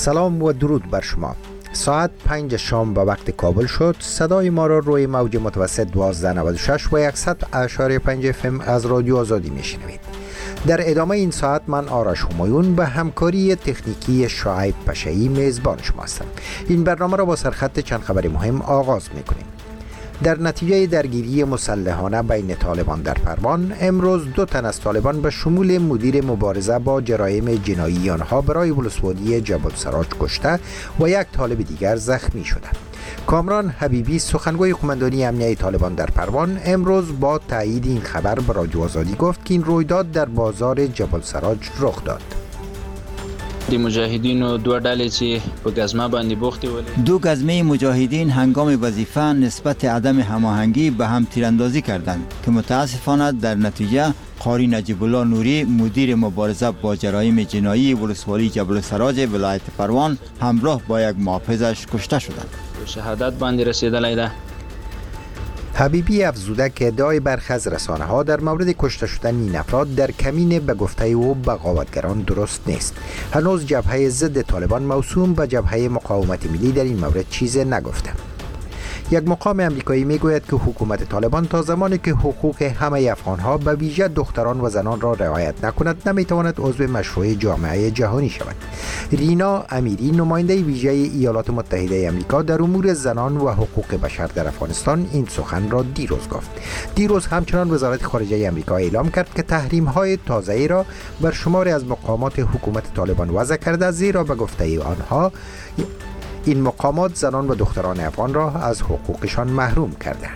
سلام و درود بر شما. ساعت 5 شام به وقت کابل شد. صدای ما را روی موج متوسط 1296 و 100.5 FM از رادیو آزادی میشنوید. در ادامه این ساعت من آرش همایون به همکاری تکنیکی شعیب پشایی میزبان شما هستم. این برنامه را با سرخط چند خبر مهم آغاز میکنیم. در نتیجه درگیری مسلحانه بین طالبان در پروان، امروز 2 تن از طالبان به شمول مدیر مبارزه با جرایم جنایی آنها برای ولسوالی جبل سراج کشته و 1 طالب دیگر زخمی شده. کامران حبیبی سخنگوی قماندانی امنیه طالبان در پروان امروز با تایید این خبر به رادیو آزادی گفت که این رویداد در بازار جبل سراج رخ داد. د مجاهدینو 2 ډلې چې په گزمه باندې بوختې ولې 2 گزمه مجاهدین هنگام وظیفه نسبت عدم هماهنگی به هم تیراندازی کردند که متاسفانه در نتیجه قاری نجیب الله نوری مدیر مبارزه با جرایم جنایی ولسوالی جبل سراج ولایت پروان همراه با 1 محافظش کشته شدند. شهادت باندې رسیدلی ده. حبیبی افزوده که ادعای برخی از رسانه ها در مورد کشته شدن این افراد در کمین به گفته او بغاوتگران درست نیست. هنوز جبهه ضد طالبان موسوم به جبهه مقاومت ملی در این مورد چیزی نگفته. یک مقام امریکایی میگوید که حکومت طالبان تا زمانی که حقوق همه افغانها به ویژه دختران و زنان را رعایت نکند نمیتواند عضو مشروع جامعه جهانی شود. رینا امیری نماینده ویژه ایالات متحده آمریکا در امور زنان و حقوق بشر در افغانستان این سخن را دیروز گفت. دیروز همچنان وزارت خارجه آمریکا اعلام کرد که تحریم‌های تازه‌ای را بر شماری از مقامات حکومت طالبان وضع کرده، زیرا به گفته آنها این مقامات زنان و دختران افغان را از حقوقشان محروم کردند.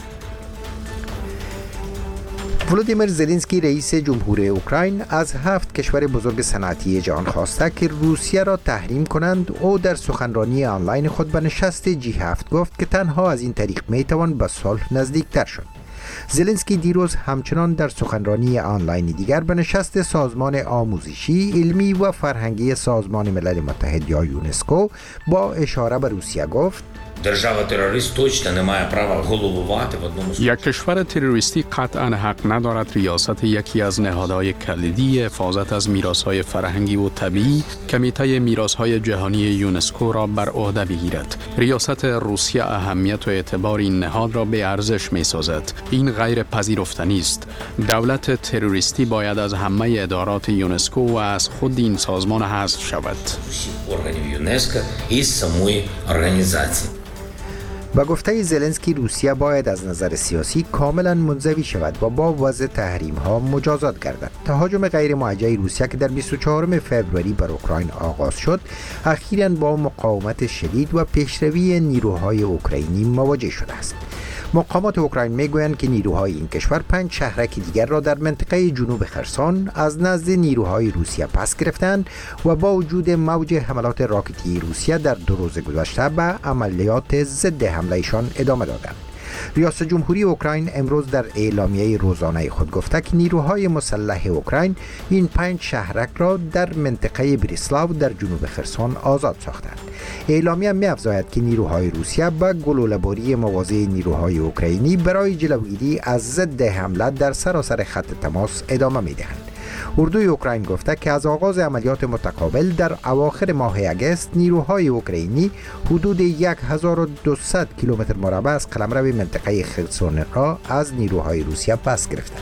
ولودیمیر زلنسکی رئیس جمهور اوکراین از 7 کشور بزرگ صنعتی جهان خواسته که روسیه را تحریم کنند. او در سخنرانی آنلاین خود به نشست G7 گفت که تنها از این طریق میتوان به صلح نزدیکتر شد. زلنسکی دیروز همچنان در سخنرانی آنلاین دیگر به نشست سازمان آموزشی، علمی و فرهنگی سازمان ملل متحد یا یونسکو با اشاره به روسیه گفت: یک کشور تروریستی قطعا حق ندارد ریاست یکی از نهادهای کلیدی حفاظت از میراث‌های فرهنگی و طبیعی کمیته میراث‌های جهانی یونسکو را بر عهده بگیرد. ریاست روسیه اهمیت و اعتبار این نهاد را به ارزش می‌سازد. این غیر پذیرفتنی است. دولت تروریستی باید از همه ادارات یونسکو و از خود این سازمان حذف شود. با گفته زلنسکی روسیه باید از نظر سیاسی کاملا منزوی شود و با وضع تحریم ها مجازات گردد. تهاجم غیر موجه روسیه که در 24 فوریه بر اوکراین آغاز شد، اخیراً با مقاومت شدید و پیشروی نیروهای اوکراینی مواجه شده است. مقامات اوکراین میگویند که نیروهای این کشور 5 شهرک دیگر را در منطقه جنوب خرسون از نزد نیروهای روسیه پس گرفتند و با وجود موج حملات راکتی روسیه در 2 روز گذشته به عملیات ضد حملهشان ادامه دادند. ریاست جمهوری اوکراین امروز در اعلامیه روزانه خود گفته که نیروهای مسلح اوکراین این 5 شهرک را در منطقه بریسلاو در جنوب خرسون آزاد ساختند. اعلامیه می‌افزاید که نیروهای روسیه به گلوله‌باری مواضع نیروهای اوکراینی برای جلوگیری از ضد حمله در سراسر خط تماس ادامه می‌دهند. اردوی اوکراین گفته که از آغاز عملیات متقابل در اواخر ماه اگست نیروهای اوکراینی حدود 1200 کیلومتر مربع از قلمرو منطقه خرسون را از نیروهای روسیه پس گرفتند.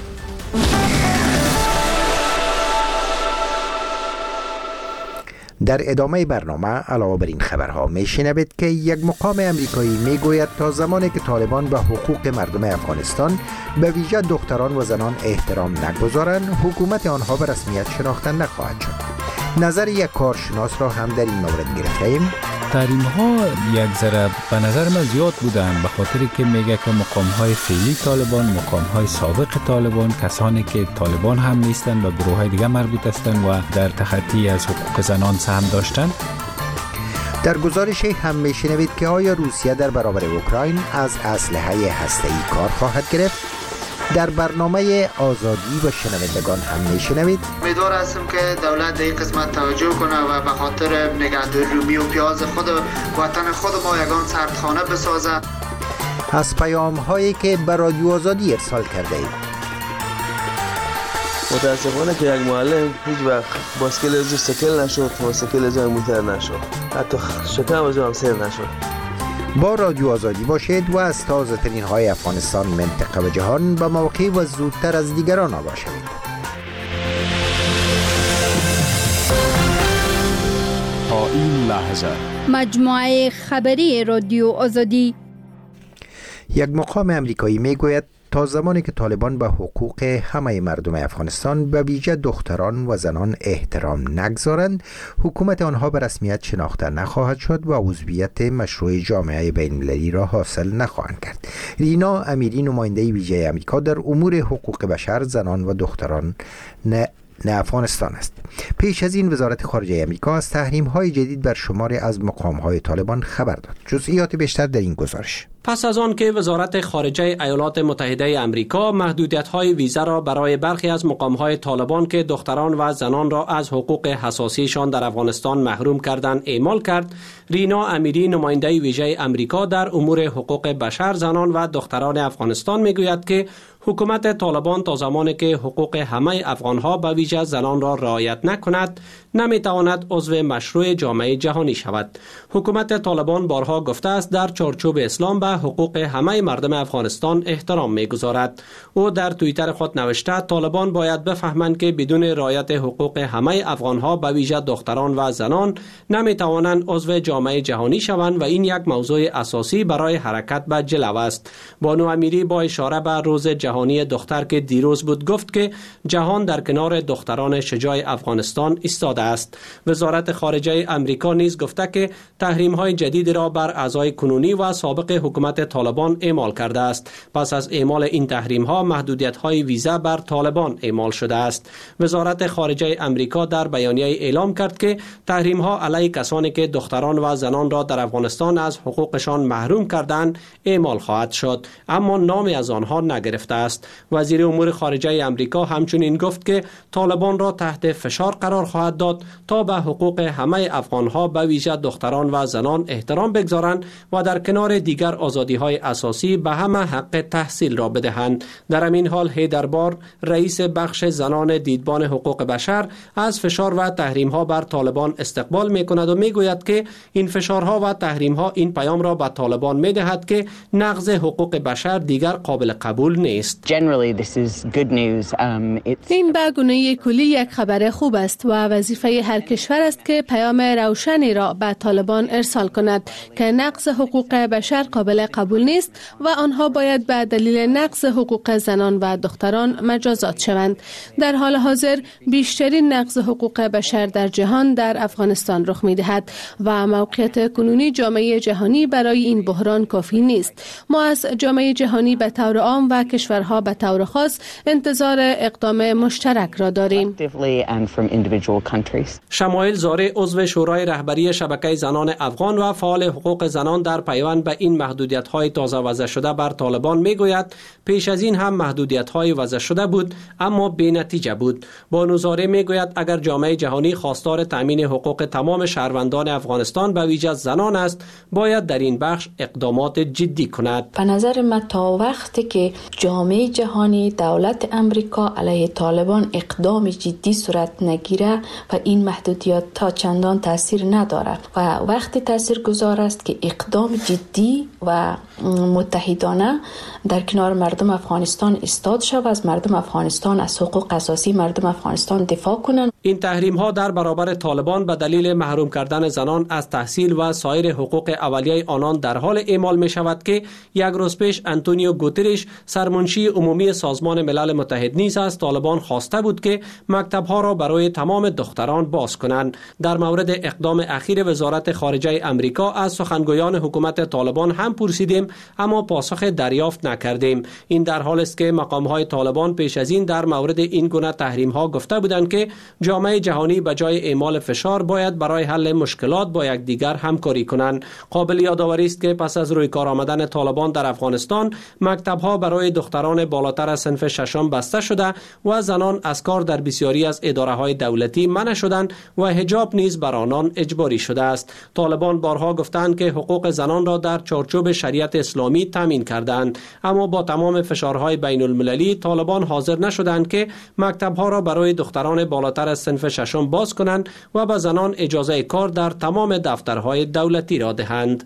در ادامه برنامه علاوه بر این خبرها میشنوید که یک مقام امریکایی میگوید تا زمانی که طالبان به حقوق مردم افغانستان به ویژه دختران و زنان احترام نگذارند، حکومت آنها به رسمیت شناخته نخواهد شد. نظر یک کارشناس را هم در این مورد گرفتیم. تحریم ها یک ذره به نظر من زیاد بودن، به خاطری که میگه که مقام های فعلی طالبان، مقام های سابق طالبان، کسانی که طالبان هم نیستند و گروه های دیگه مربوط هستند و در تخطی از حقوق زنان سهم داشتند. در گزارش هم میشنوید که آیا روسیه در برابر اوکراین از اسلحه هسته‌ای کار خواهد گرفت؟ در برنامه آزادی و شنوندگان هم میشنوید. امیدوار هستم که دولت در این قسمت توجه کنه و به خاطر نگهداری رومی و پیاز خود وطن خود ما یگان سردخانه بسازه. از پیام هایی که به رادیو آزادی ارسال کرده اید. متاسفانه که یک معلم هیچ وقت باسکل ازش سکل نشد، موتورسیکل ازش موتر نشد، حتی شکم ازش هم سیر نشد. با رادیو آزادی باشید و از تازه ترین های افغانستان، منطقه و جهان به موقع و زودتر از دیگران آگاه شوید. تا این لحظه مجموعه خبری رادیو آزادی. یک مقام امریکایی میگوید تا زمانی که طالبان به حقوق همه مردم افغانستان به ویژه دختران و زنان احترام نگذارند، حکومت آنها به رسمیت شناخته نخواهد شد و عضویت مشروع جامعه بین‌المللی را حاصل نخواهند کرد. رینا امیری، نماینده ویژه امریکا در امور حقوق بشر، زنان و دختران افغانستان است. پیش از این وزارت خارجه امریکا از تحریم‌های جدید بر شماری از مقام‌های طالبان خبر داد. جزئیات بیشتر در این گزارش. پس از آن که وزارت خارجه ایالات متحده امریکا محدودیت‌های ویزا را برای برخی از مقام‌های طالبان که دختران و زنان را از حقوق حساسیشان در افغانستان محروم کردند اعمال کرد، رینا امیری، نماینده ویژه امریکا در امور حقوق بشر، زنان و دختران افغانستان میگوید که حکومت طالبان تا زمانی که حقوق همه افغان‌ها به ویژه زنان را رعایت نکند، نمیتواند عضو مشروع جامعه جهانی شود. حکومت طالبان بارها گفته است در چارچوب اسلام به حقوق همه مردم افغانستان احترام می‌گذارد. او در توییتر خود نوشته طالبان باید بفهمند که بدون رعایت حقوق همه افغان‌ها به ویژه دختران و زنان نمیتوانند عضو جامعه جهانی شوند و این یک موضوع اساسی برای حرکت به جلو است. بانو امیری با اشاره به روز جهانی دختر که دیروز بود گفت که جهان در کنار دختران شجاع افغانستان ایستاده است. وزارت خارجه امریکا نیز گفته که تحریم‌های جدید را بر اعضای کنونی و سابق حکومت طالبان اعمال کرده است. پس از اعمال این تحریم‌ها محدودیت‌های ویزا بر طالبان اعمال شده است. وزارت خارجه امریکا در بیانیه اعلام کرد که تحریم‌ها علیه کسانی که دختران و زنان را در افغانستان از حقوقشان محروم کردند اعمال خواهد شد، اما نامی از آنها نگرفته است. وزیر امور خارجه امریکا همچنین گفت که طالبان را تحت فشار قرار خواهد داد تا به حقوق همه افغان‌ها به ویژه دختران و زنان احترام بگذارند و در کنار دیگر آزادی‌های اساسی به همه حق تحصیل را بدهند. در همین حال هیدربار، رئیس بخش زنان دیدبان حقوق بشر، از فشار و تحریم‌ها بر طالبان استقبال می‌کند و می‌گوید که این فشارها و تحریم‌ها این پیام را به طالبان می‌دهد که نقض حقوق بشر دیگر قابل قبول نیست. این به گونه کلی یک خبر خوب است و وظیفه هر کشور است که پیام روشنی را به طالبان ارسال کند که نقض حقوق بشر قابل قبول نیست و آنها باید به دلیل نقض حقوق زنان و دختران مجازات شوند. در حال حاضر بیشترین نقض حقوق بشر در جهان در افغانستان رخ می‌دهد و موقعیت کنونی جامعه جهانی برای این بحران کافی نیست. ما از جامعه جهانی به طور عام و کشورها به طور خاص انتظار اقدام مشترک را داریم. شمایل زاره، عضو شورای رهبری شبکه زنان افغان و فعال حقوق زنان، در پیوند به این محدودیت‌های تازه وضع شده بر طالبان میگوید پیش از این هم محدودیت‌های وضع شده بود اما بی نتیجه بود. بانو زاره میگوید اگر جامعه جهانی خواستار تامین حقوق تمام شهروندان افغانستان به ویژه زنان است، باید در این بخش اقدامات جدی کند. به نظر من تا وقتی که جامعه جهانی، دولت امریکا علیه طالبان اقدام جدی صورت نگیره و این محدودیت تا چندان تاثیر نداره و وقتی تاثیر گذار است که اقدام جدی و متحدانه در کنار مردم افغانستان ایستاد شود، از مردم افغانستان، از حقوق اساسی مردم افغانستان دفاع کنند. این تحریم ها در برابر طالبان به دلیل محروم کردن زنان از تحصیل و سایر حقوق اولیه آنان در حال اعمال می شود که یک روز پیش انتونیو گوترش، سرمنشی عمومی سازمان ملل متحد، نیز از طالبان خواسته بود که مکتب ها را برای تمام دختران باز کنند. در مورد اقدام اخیر وزارت خارجه امریکا از سخنگویان حکومت طالبان هم پرسیدیم اما پاسخ دریافت نکردیم. این در حال است که مقام های طالبان پیش از این در مورد این گونه تحریم ها گفته بودند که جامعه جهانی به جای اعمال فشار باید برای حل مشکلات با یکدیگر همکاری کنند. قابل یادآوری است که پس از روی کار آمدن طالبان در افغانستان مکتب‌ها برای دختران بالاتر از صنف ششم بسته شده و زنان از کار در بسیاری از اداره‌های دولتی منع شدند و حجاب نیز بر آنان اجباری شده است. طالبان بارها گفتند که حقوق زنان را در چارچوب شریعت اسلامی تامین کردند، اما با تمام فشارهای بین المللی طالبان حاضر نشدند که مکتب‌ها را برای دختران بالاتر از صنف ششم باز کنند و به زنان اجازه کار در تمام دفترهای دولتی را دهند.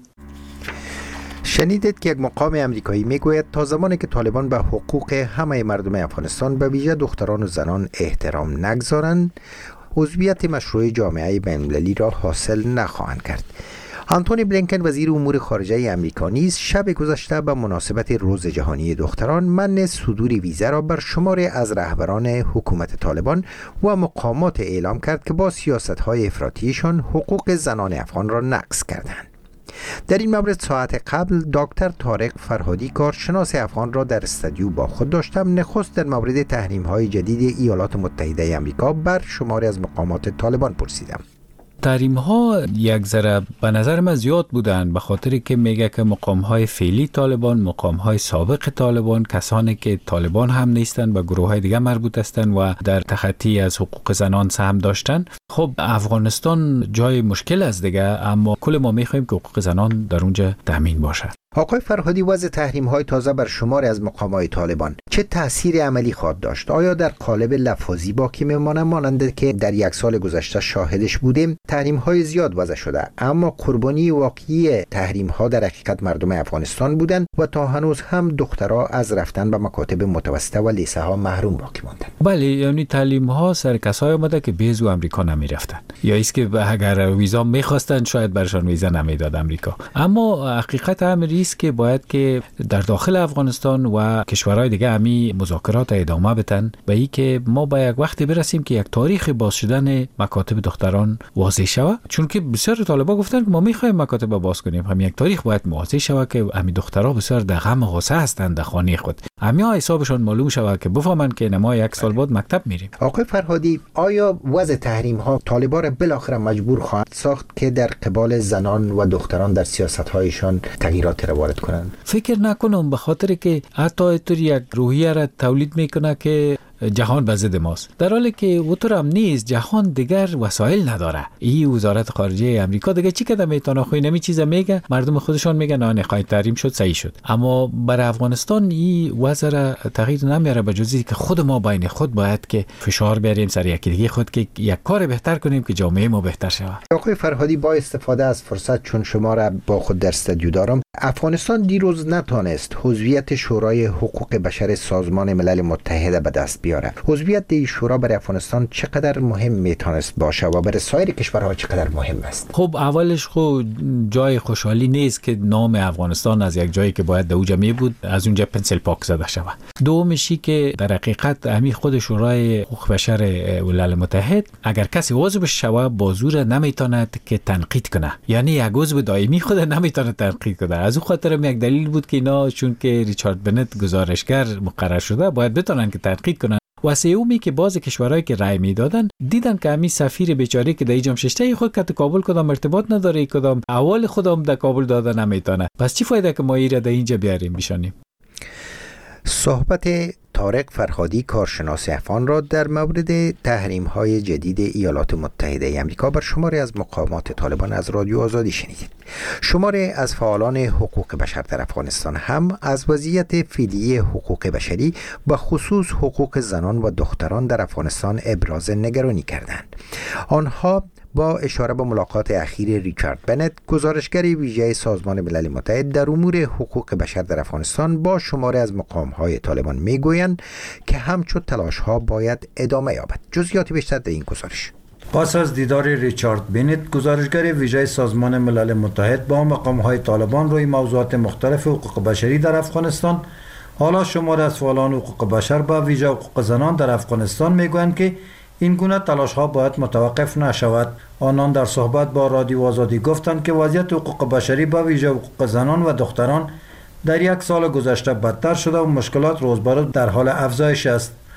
شنیدید که یک مقام امریکایی میگوید تا زمانی که طالبان به حقوق همه مردم افغانستان به ویژه دختران و زنان احترام نگذارند، عضویت مشروع جامعه بین‌المللی را حاصل نخواهند کرد. آنتونی بلینکن وزیر امور خارجه امریکا نیز شب گذشته به مناسبت روز جهانی دختران منع صدور ویزا را بر شماری از رهبران حکومت طالبان و مقامات اعلام کرد که با سیاست‌های افراطیشان حقوق زنان افغان را نقض کردند. در این مورد ساعت قبل دکتر طارق فرهادی کارشناس افغان را در استودیو با خود داشتم. نخست در مورد تحریم‌های جدید ایالات متحده آمریکا بر شماری از مقامات طالبان پرسیدم. تحریم ها یک ذره به نظر من زیاد بودن، به خاطری که میگه که مقام های فعلی طالبان، مقام های سابق طالبان، کسانی که طالبان هم نیستن و گروه های دیگه مربوط هستند و در تخطی از حقوق زنان سهم داشتن. خب افغانستان جای مشکل است دیگه، اما کل ما میخوایم که حقوق زنان در اونجا تامین باشه. آقای فرهادی، وضع تحریم‌های تازه بر شماری از مقام‌های طالبان چه تأثیر عملی خواهد داشت؟ آیا در قالب لفظی باقی میمانند مانند که در یک سال گذشته شاهدش بودیم؟ تحریم‌های زیاد وضع شده، اما قربانی واقعی تحریم‌ها در حقیقت مردم افغانستان بودند و تا هنوز هم دخترها از رفتن به مکاتب متوسطه و لیسه‌ها محروم باقی ماندند. بله، یعنی تعلیم‌ها سر کسایی اومده که بیزو امریکا نمی‌رفتن، یا ایست که اگر ویزا می‌خواستند شاید برشان ویزا نمیداد امریکا. اما حقیقت امر است که باید که در داخل افغانستان و کشورهای دیگه همی مذاکرات ادامه بدن به این که ما با یک وقتی برسیم که یک تاریخ باز شدن مکاتب دختران واضح شود، چون که بسیار طالبان گفتن که ما می‌خوایم مکاتب باز کنیم، هم یک تاریخ باید واضح شود که همین دخترها بسیار در غم و غصه هستند در خانه خود، همین حسابشون معلوم شود که بفهمن که ما یک سال بعد مکتب میریم. آقای فرهادی، آیا وضع تحریم‌ها طالبان را بالاخره مجبور خواهد ساخت که در قبال زنان و دختران در سیاست‌هایشان تغییرات را وارد کنند؟ فکر نکنم، به خاطر که حتی اینطور یک روحیه را تولید میکنه که جهان به ضد ماست، در حالی که اونطور هم نیست. جهان دیگر وسایل نداره. این وزارت خارجه امریکا دیگه چی کده میتونه خوی نمی چیزا میگه، مردم خودشون میگن نه نخواهید تحریم شد صحیح شد، اما برای افغانستان این وضع تغییر نمیاره، به جز که خود ما بین خود باید که فشار بیاریم سر یکی دیگه خود که یک کار بهتر کنیم که جامعه ما بهتر شود. آقای فرهادی، با استفاده از فرصت چون شما را با خود در استودیو دارم، افغانستان دیروز نتانست عضویت شورای حقوق بشر سازمان ملل متحد به دست بیاره. عضویت این شورا برای افغانستان چقدر مهم میتونست باشه و برای سایر کشورها چقدر مهم است؟ خب اولش خود جای خوشحالی نیست که نام افغانستان از یک جایی که باید در اونجا می بود از اونجا پنسل پاک زده شود. دومشی که در حقیقت همین خود شورای حقوق بشر ملل متحد اگر کسی عضو بشه با زور نمیتواند که تنقید کنه، یعنی یک عضو دائمی خود نمیتونه تنقید کنه. از اون خاطر یک دلیل بود که اینا چون که ریچارد بنت گزارشگر مقرر شده باید بتونن که تنقید کنن. و سومی که باز کشورهایی که رای میدادن دیدن که همین سفیر بیچاره که در اینجا ششته خود که کابل کدام ارتباط نداره، کدام اول خودم در کابل دادن نمیتونه، پس چی فایده که ما ایره در اینجا بیاریم بشانیم؟ صحبت طارق فرهادی کارشناس افغان را در مورد تحریم‌های جدید ایالات متحده آمریکا بر شماری از مقامات طالبان از رادیو آزادی شنیدید. شماری از فعالان حقوق بشر در افغانستان هم از وضعیت فعلی حقوق بشری و خصوص حقوق زنان و دختران در افغانستان ابراز نگرانی کردند. آنها با اشاره به ملاقات اخیر ریچارد بنت گزارشگر ویژه سازمان ملل متحد در امور حقوق بشر در افغانستان با شماری از مقام‌های طالبان میگویند که همچون تلاش‌ها باید ادامه یابد. جزئیات بیشتر در این گزارش. پس از دیدار ریچارد بنت گزارشگر ویژه سازمان ملل متحد با مقام‌های طالبان روی موضوعات مختلف حقوق بشری در افغانستان، حالا شماری از فعالان حقوق بشر با ویژه حقوق زنان در افغانستان میگویند که این گونه تلاش‌ها باید متوقف نشود. آنان در صحبت با رادیو آزادی گفتند که وضعیت حقوق بشری با ویژه حقوق زنان و دختران در یک سال گذشته بدتر شده و مشکلات روزبه در حال افزایش است.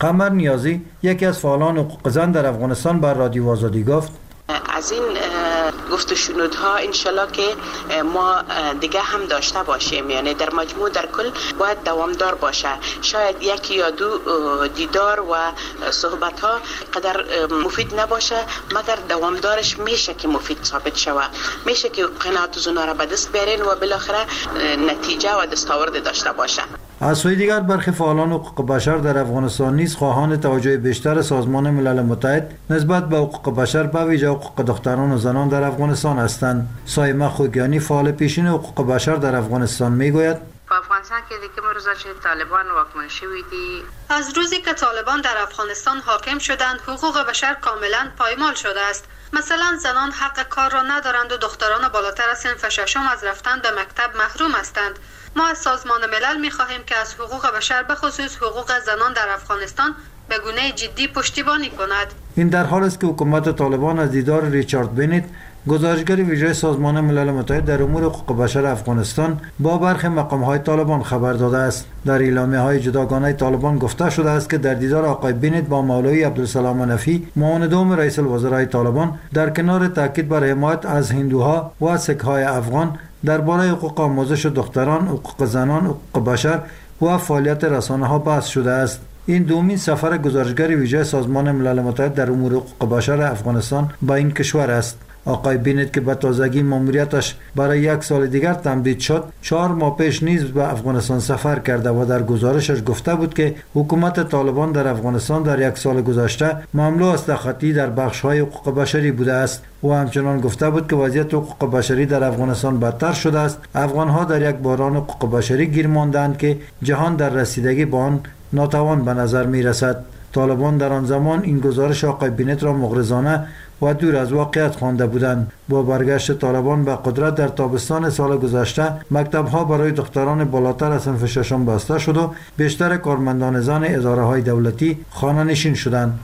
قمر نیازی یکی از فعالان حقوق زن در افغانستان بر رادیو آزادی گفت از این گفت و شنودها انشالله که ما دیگه هم داشته باشیم، یعنی در مجموع در کل باید دوامدار باشه. شاید یکی یا دو دیدار و صحبت ها قدر مفید نباشه، مگر دوامدارش میشه که مفید ثابت شود، میشه که قناعت زنا را به دست بیارین و بالاخره نتیجه و دستاورد داشته باشه. از سوی دیگر برخی فعالان حقوق بشر در افغانستان نیز خواهان توجه بیشتر سازمان ملل متحد نسبت به حقوق بشر به ویژه حقوق دختران و زنان در افغانستان هستند. سایمه خوگیانی فعال پیشین حقوق بشر در افغانستان میگوید افغانستان که دیگه روزا که طالبان واکمن شویدی، از روزی که طالبان در افغانستان حاکم شدند حقوق بشر کاملا پایمال شده است. مثلا زنان حق کار را ندارند و دختران بالاتر از صنف ششم از رفتن به مکتب محروم هستند. ما از سازمان ملل می‌خواهیم که از حقوق بشر به خصوص حقوق زنان در افغانستان به گونه جدی پشتیبانی کند. این در حال است که حکومت طالبان از دیدار ریچارد بنت، گزارشگر ویژه سازمان ملل متحد در امور حقوق بشر افغانستان، با برخی مقام‌های طالبان خبر داده است. در اعلامیه‌های جداگانه طالبان گفته شده است که در دیدار آقای بنت با مولوی عبدالسلام منفی، معاون دوم رئیس الوزراء طالبان، در کنار تاکید بر حمایت از هندوها و سک‌های افغان درباره حقوق آموزش دختران، حقوق زنان، حقوق بشر و فعالیت رسانه‌ها بحث شده است. این دومین سفر گزارشگر ویژه سازمان ملل متحد در امور حقوق بشر افغانستان به این کشور است. آقای بنت که به تازگی ماموریتش برای 1 سال دیگر تمدید شد، 4 ماه پیش نیز به افغانستان سفر کرده و در گزارشش گفته بود که حکومت طالبان در افغانستان در 1 سال گذشته مملو از تخطی در بخش‌های حقوق بشری بوده است. و همچنان گفته بود که وضعیت حقوق بشری در افغانستان بدتر شده است. افغان‌ها در یک بحران حقوق بشری گیر ماندند که جهان در رسیدگی به آن ناتوان به نظر می رسد. طالبان در آن زمان این گزارش آقای بنت را مغرضانه و دور از واقعیت خوانده بودند. با برگشت طالبان به قدرت در تابستان سال گذشته، مکتب‌ها برای دختران بالاتر از صنف ششم بسته شد و بیشتر کارمندان زن اداره‌های دولتی خانه‌نشین شدند.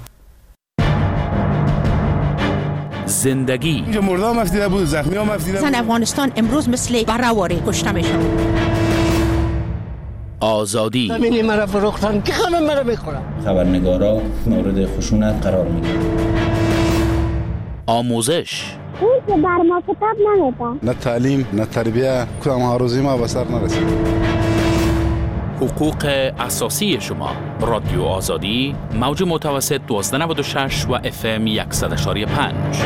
زندگی اینجا مردم مفتیده بود، زخمی ها مفتیده بود. زن افغانستان امروز مثل برهواری کشته میشن. آزادی زمینی مرا فروختن که همه مرا میخورن. خبرنگارا مورد خشونت قرار میگیرن. آموزش اون که بر ما کتاب نمیده. نه تعلیم نه تربیه، کدام هاروزی ما به سر نرسید. حقوق اساسی شما. رادیو آزادی، موج متوسط 1296 و FM 100.5.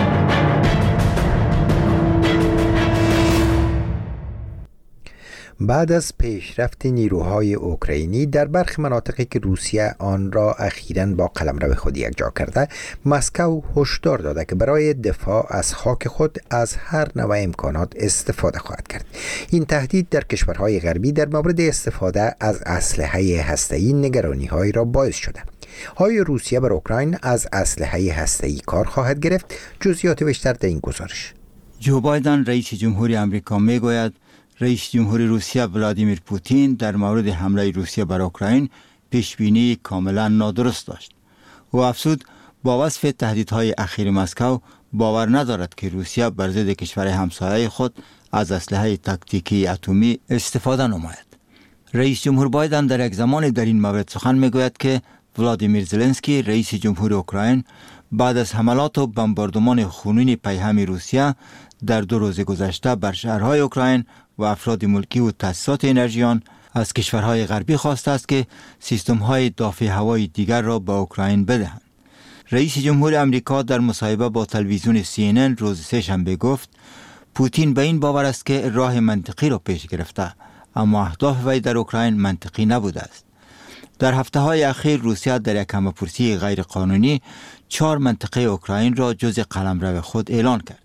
بعد از پیشرفت نیروهای اوکراینی در برخی مناطقی که روسیه آن را اخیراً با قلمرو خود یکجا کرده، مسکو هشدار داده که برای دفاع از خاک خود از هر نوع امکانات استفاده خواهد کرد. این تهدید در کشورهای غربی در مورد استفاده از اسلحه هسته‌ای نگرانی‌هایی را باعث شده. آیا روسیه بر اوکراین از اسلحه هسته‌ای کار خواهد گرفت؟ جزئیات بیشتر در این گزارش. جو بایدن رئیس جمهوری آمریکا میگوید رئیس جمهوری روسیه ولادیمیر پوتین در مورد حمله روسیه بر اوکراین پیشبینی کاملا نادرست داشت. او افزود با وصف تهدیدهای اخیر مسکو باور ندارد که روسیه بر ضد کشور همسایه خود از اسلحه تاکتیکی اتمی استفاده نماید. رئیس جمهور بایدن در یک زمانی در این مورد سخن میگوید که ولادیمیر زلنسکی رئیس جمهور اوکراین بعد از حملات و بمباردمان خونین پیهم روسیه در 2 روز گذشته بر شهرهای اوکراین و افراد ملکی و تأسیسات انرژیان از کشورهای غربی خواسته است که سیستم‌های دافع هوایی دیگر را به اوکراین بدهند. رئیس جمهور آمریکا در مصاحبه با تلویزیون CNN روز سه‌شنبه گفت پوتین به این باور است که راه منطقی را پیش گرفته، اما اهداف وی در اوکراین منطقی نبوده است. در هفته‌های اخیر روسیه در یک همه‌پرسی غیرقانونی 4 منطقه اوکراین را جزء قلمرو خود اعلان کرد.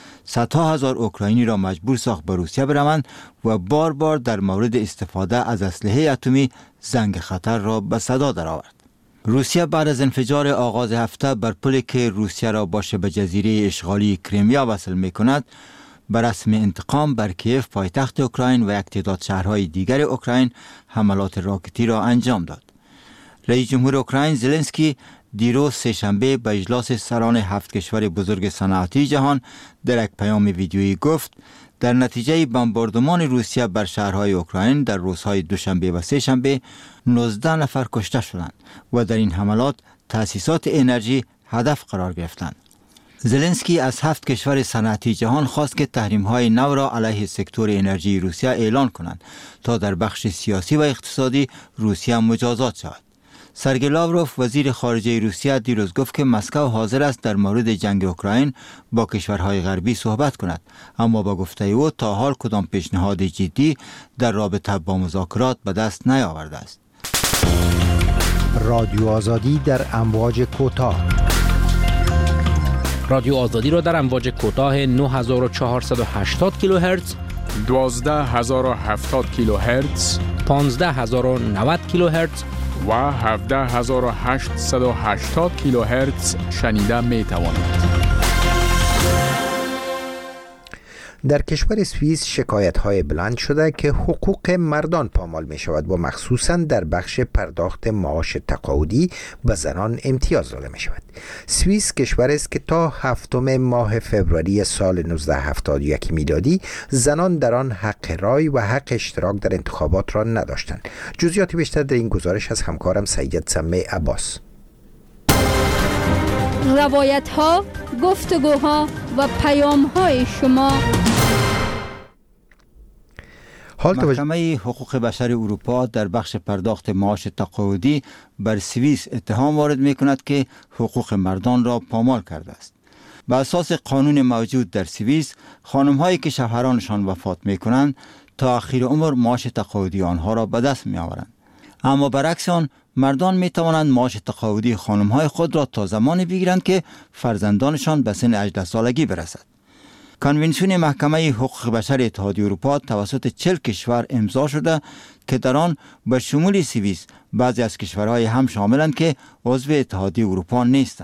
صدها هزار اوکراینی را مجبور ساخت به روسیه بروند و بار بار در مورد استفاده از اسلحه اتمی زنگ خطر را به صدا درآورد. روسیه بعد از انفجار آغاز هفته بر پلی که روسیه را با شبه جزیره اشغالی کریمیا وصل می‌کند، بر رسم انتقام بر کیف پایتخت اوکراین و یک تعداد شهرهای دیگر اوکراین حملات راکتی را انجام داد. رئیس جمهور اوکراین زلنسکی دیروز سه‌شنبه به اجلاس سران 7 کشور بزرگ صنعتی جهان در یک پیام ویدیویی گفت در نتیجه بمباردمان روسیه بر شهرهای اوکراین در روزهای دوشنبه و سه‌شنبه 19 نفر کشته شدند و در این حملات تأسیسات انرژی هدف قرار گرفتند. زلنسکی از 7 کشور صنعتی جهان خواست که تحریم‌های نو را علیه سکتور انرژی روسیه اعلان کنند تا در بخش سیاسی و اقتصادی روسیه مجازات شود. سرگئی لاوروف وزیر خارجه روسیه دیروز گفت که مسکو حاضر است در مورد جنگ اوکراین با کشورهای غربی صحبت کند، اما با گفته او تا حال کدام پیشنهاد جدی در رابطه با مذاکرات به دست نیاورده است. رادیو آزادی در امواج کوتاه. رادیو آزادی را در امواج کوتاه 9480 کیلوهرتز، 12070 کیلوهرتز، 15090 کیلوهرتز و 17880 کیلوهرتز شنیده می توانید. در کشور سوئیس شکایت‌های بلند شده که حقوق مردان پامال می شود و مخصوصاً در بخش پرداخت معاش تقاعدی به زنان امتیاز داده می شود. سوئیس کشور است که تا 7 ماه فوریه سال 1971 میلادی زنان در آن حق رای و حق اشتراک در انتخابات را نداشتند. جزئیات بیشتر در این گزارش از همکارم سید سمع عباس. روایت ها، گفتگوها و پیام های شما. محکمه حقوق بشر اروپا در بخش پرداخت معاش تقاعدی بر سوئیس اتهام وارد می کند که حقوق مردان را پامال کرده است. بر اساس قانون موجود در سوئیس، خانم هایی که شوهرانشان وفات می کنند تا آخر عمر معاش تقاعدی آنها را به دست می آورند. اما برعکس آن، مردان می توانند معاش تقاعدی خانم های خود را تا زمانی بگیرند که فرزندانشان به سن 18 سالگی برسد. کنونسیون محکمه حقوق بشر اتحادیه اروپا توسط 40 کشور امضا شده که در آن به شمول سوئیس بعضی از کشورهای هم شاملند که عضو اتحادیه اروپا نیستند.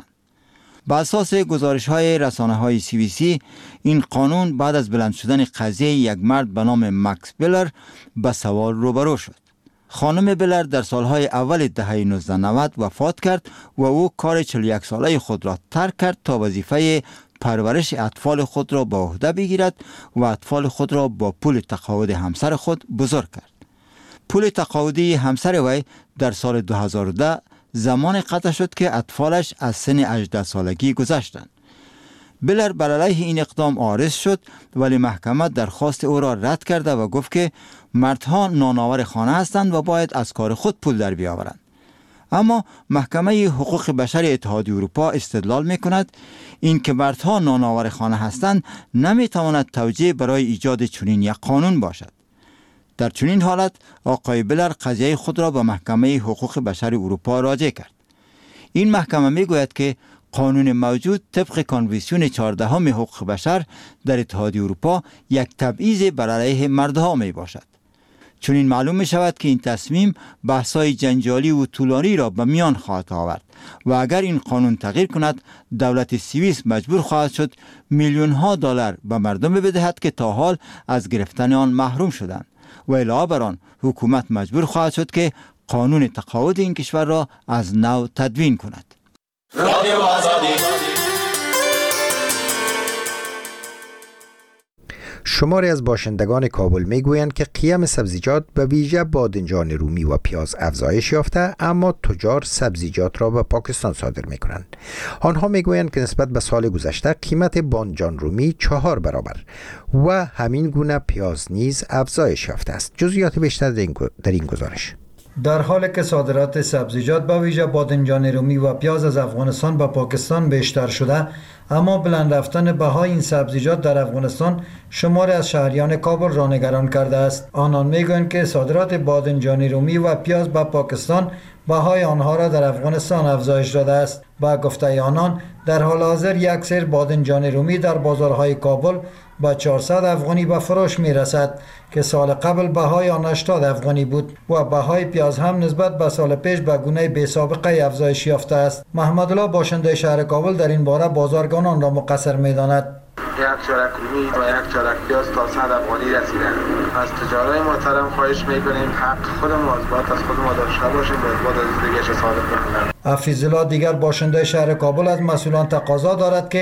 با اساس گزارش‌های رسانه‌های سوئیسی، این قانون بعد از بلند شدن قضیه یک مرد به نام مکس بلر به سوال روبرو شد. خانم بلر در سالهای اول دهه 1990 وفات کرد و او کار 41 ساله خود را ترک کرد تا وظیفه پرورش اطفال خود را به عهده بگیرد و اطفال خود را با پول تقاعد همسر خود بزرگ کرد. پول تقاعدی همسر وی در سال 2010 زمان قطع شد که اطفالش از سن 18 سالگی گذشتند. بلر بر علیه این اقدام عارض شد، ولی محکمه درخواست او را رد کرده و گفت که مردها نانآور خانه هستند و باید از کار خود پول در بیاورند. اما محکمه حقوق بشر اتحادیه اروپا استدلال می کند این که مردها نانآور خانه هستند نمی تواند توجیه برای ایجاد چنین یک قانون باشد. در چنین حالت آقای بلر قضیه خود را به محکمه حقوق بشر اروپا راجع کرد. این محکمه می گوید که قانون موجود طبق کنوانسیون 14 حقوق بشر در اتحادیه اروپا یک تبعیض بر علیه مردها می باشد. چون این معلوم می شود که این تصمیم بحث‌های جنجالی و طولانی را به میان خواهد آورد و اگر این قانون تغییر کند، دولت سوئیس مجبور خواهد شد میلیون‌ها دلار به مردم بدهد که تا حال از گرفتن آن محروم شدند و علاوه بر آن حکومت مجبور خواهد شد که قانون تقاعد این کشور را از نو تدوین کند. رادیو آزادی. شماری از باشندگان کابل میگویند که قیم سبزیجات به ویژه بادنجان رومی و پیاز افزایش یافته، اما تجار سبزیجات را به پاکستان صادر میکنند. آنها میگویند که نسبت به سال گذشته قیمت بادنجان رومی 4 برابر و همین گونه پیاز نیز افزایش یافته است. جزئیات بیشتر در این گزارش. در حالی که صادرات سبزیجات به ویژه بادنجان رومی و پیاز از افغانستان به پاکستان بیشتر شده، اما بلند رفتن بهای این سبزیجات در افغانستان شماری از شهریان کابل را نگران کرده است. آنان میگویند که صادرات بادنجان رومی و پیاز به پاکستان بهای آنها را در افغانستان افزایش داده است. با گفته آنان، در حال حاضر یک سیر بادنجان رومی در بازارهای کابل با 400 افغانی به فروش می رسد که سال قبل بهای آن 80 افغانی بود و بهای پیاز هم نسبت به سال پیش به گونه بی سابقه افزایش یافته است. محمد الله باشنده شهر کابل در این باره بازارگانان را مقصر می داند. یک چارک رومی و یک چارک پیاز تا 100 افغانی رسیدن. از تجارای محترم خواهش میکنیم حق خود مواظبت از خود ما داشته باشیم و بعد از دیگه صادق بکنیم. حفیظ الله دیگر باشنده شهر کابل از مسئولان تقاضا دارد که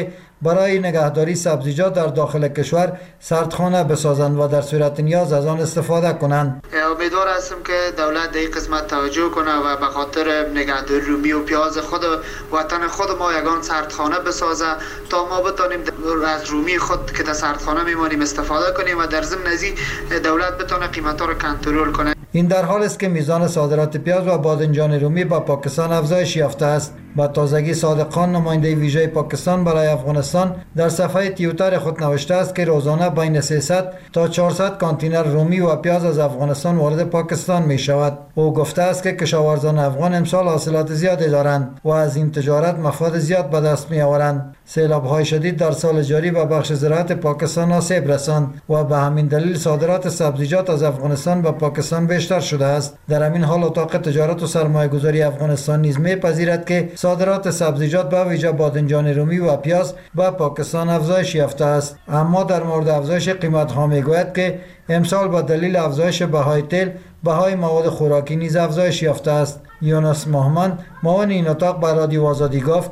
برای نگهداری سبزیجات در داخل کشور سردخانه بسازند و در صورت نیاز از آن استفاده کنند. امیدوار هستم که دولت در این قسمت توجه کنه و به خاطر نگهداری رومی و پیاز خود وطن خود ما یگان سردخانه بسازه تا ما بتونیم از رومی خود که در سردخانه میمانیم استفاده کنیم و در ضمن ازی دولت بتونه قیمت‌ها رو کنترل کنه. این در حال است که میزان صادرات پیاز و بادنجان رومی به پاکستان افزایش یافته است. با تازگی صادق خان نماینده ویژه پاکستان برای افغانستان در صفحه توییتر خود نوشته است که روزانه بین 300 تا 400 کانتینر رومی و پیاز از افغانستان وارد پاکستان می شود. او گفته است که کشاورزان افغان امسال حاصلات زیادی دارند و از این تجارت مفاد زیاد به دست می آورند. سیلاب‌های شدید در سال جاری به بخش زراعت پاکستان آسیب رساند و به همین دلیل صادرات سبزیجات از افغانستان به پاکستان بیشتر شده است. در همین حال اتاق تجارت و سرمایه‌گذاری افغانستان نیز می‌پذیرد که صادرات سبزیجات به ویژه بادنجان رومی و پیاز به پاکستان افزایش یافته است. اما در مورد افزایش قیمت‌ها می‌گوید که امسال به دلیل افزایش بهای تیل بهای مواد خوراکی نیز افزایش یافته است. یونس محمد معاون این اتاق به رادیو آزادی گفت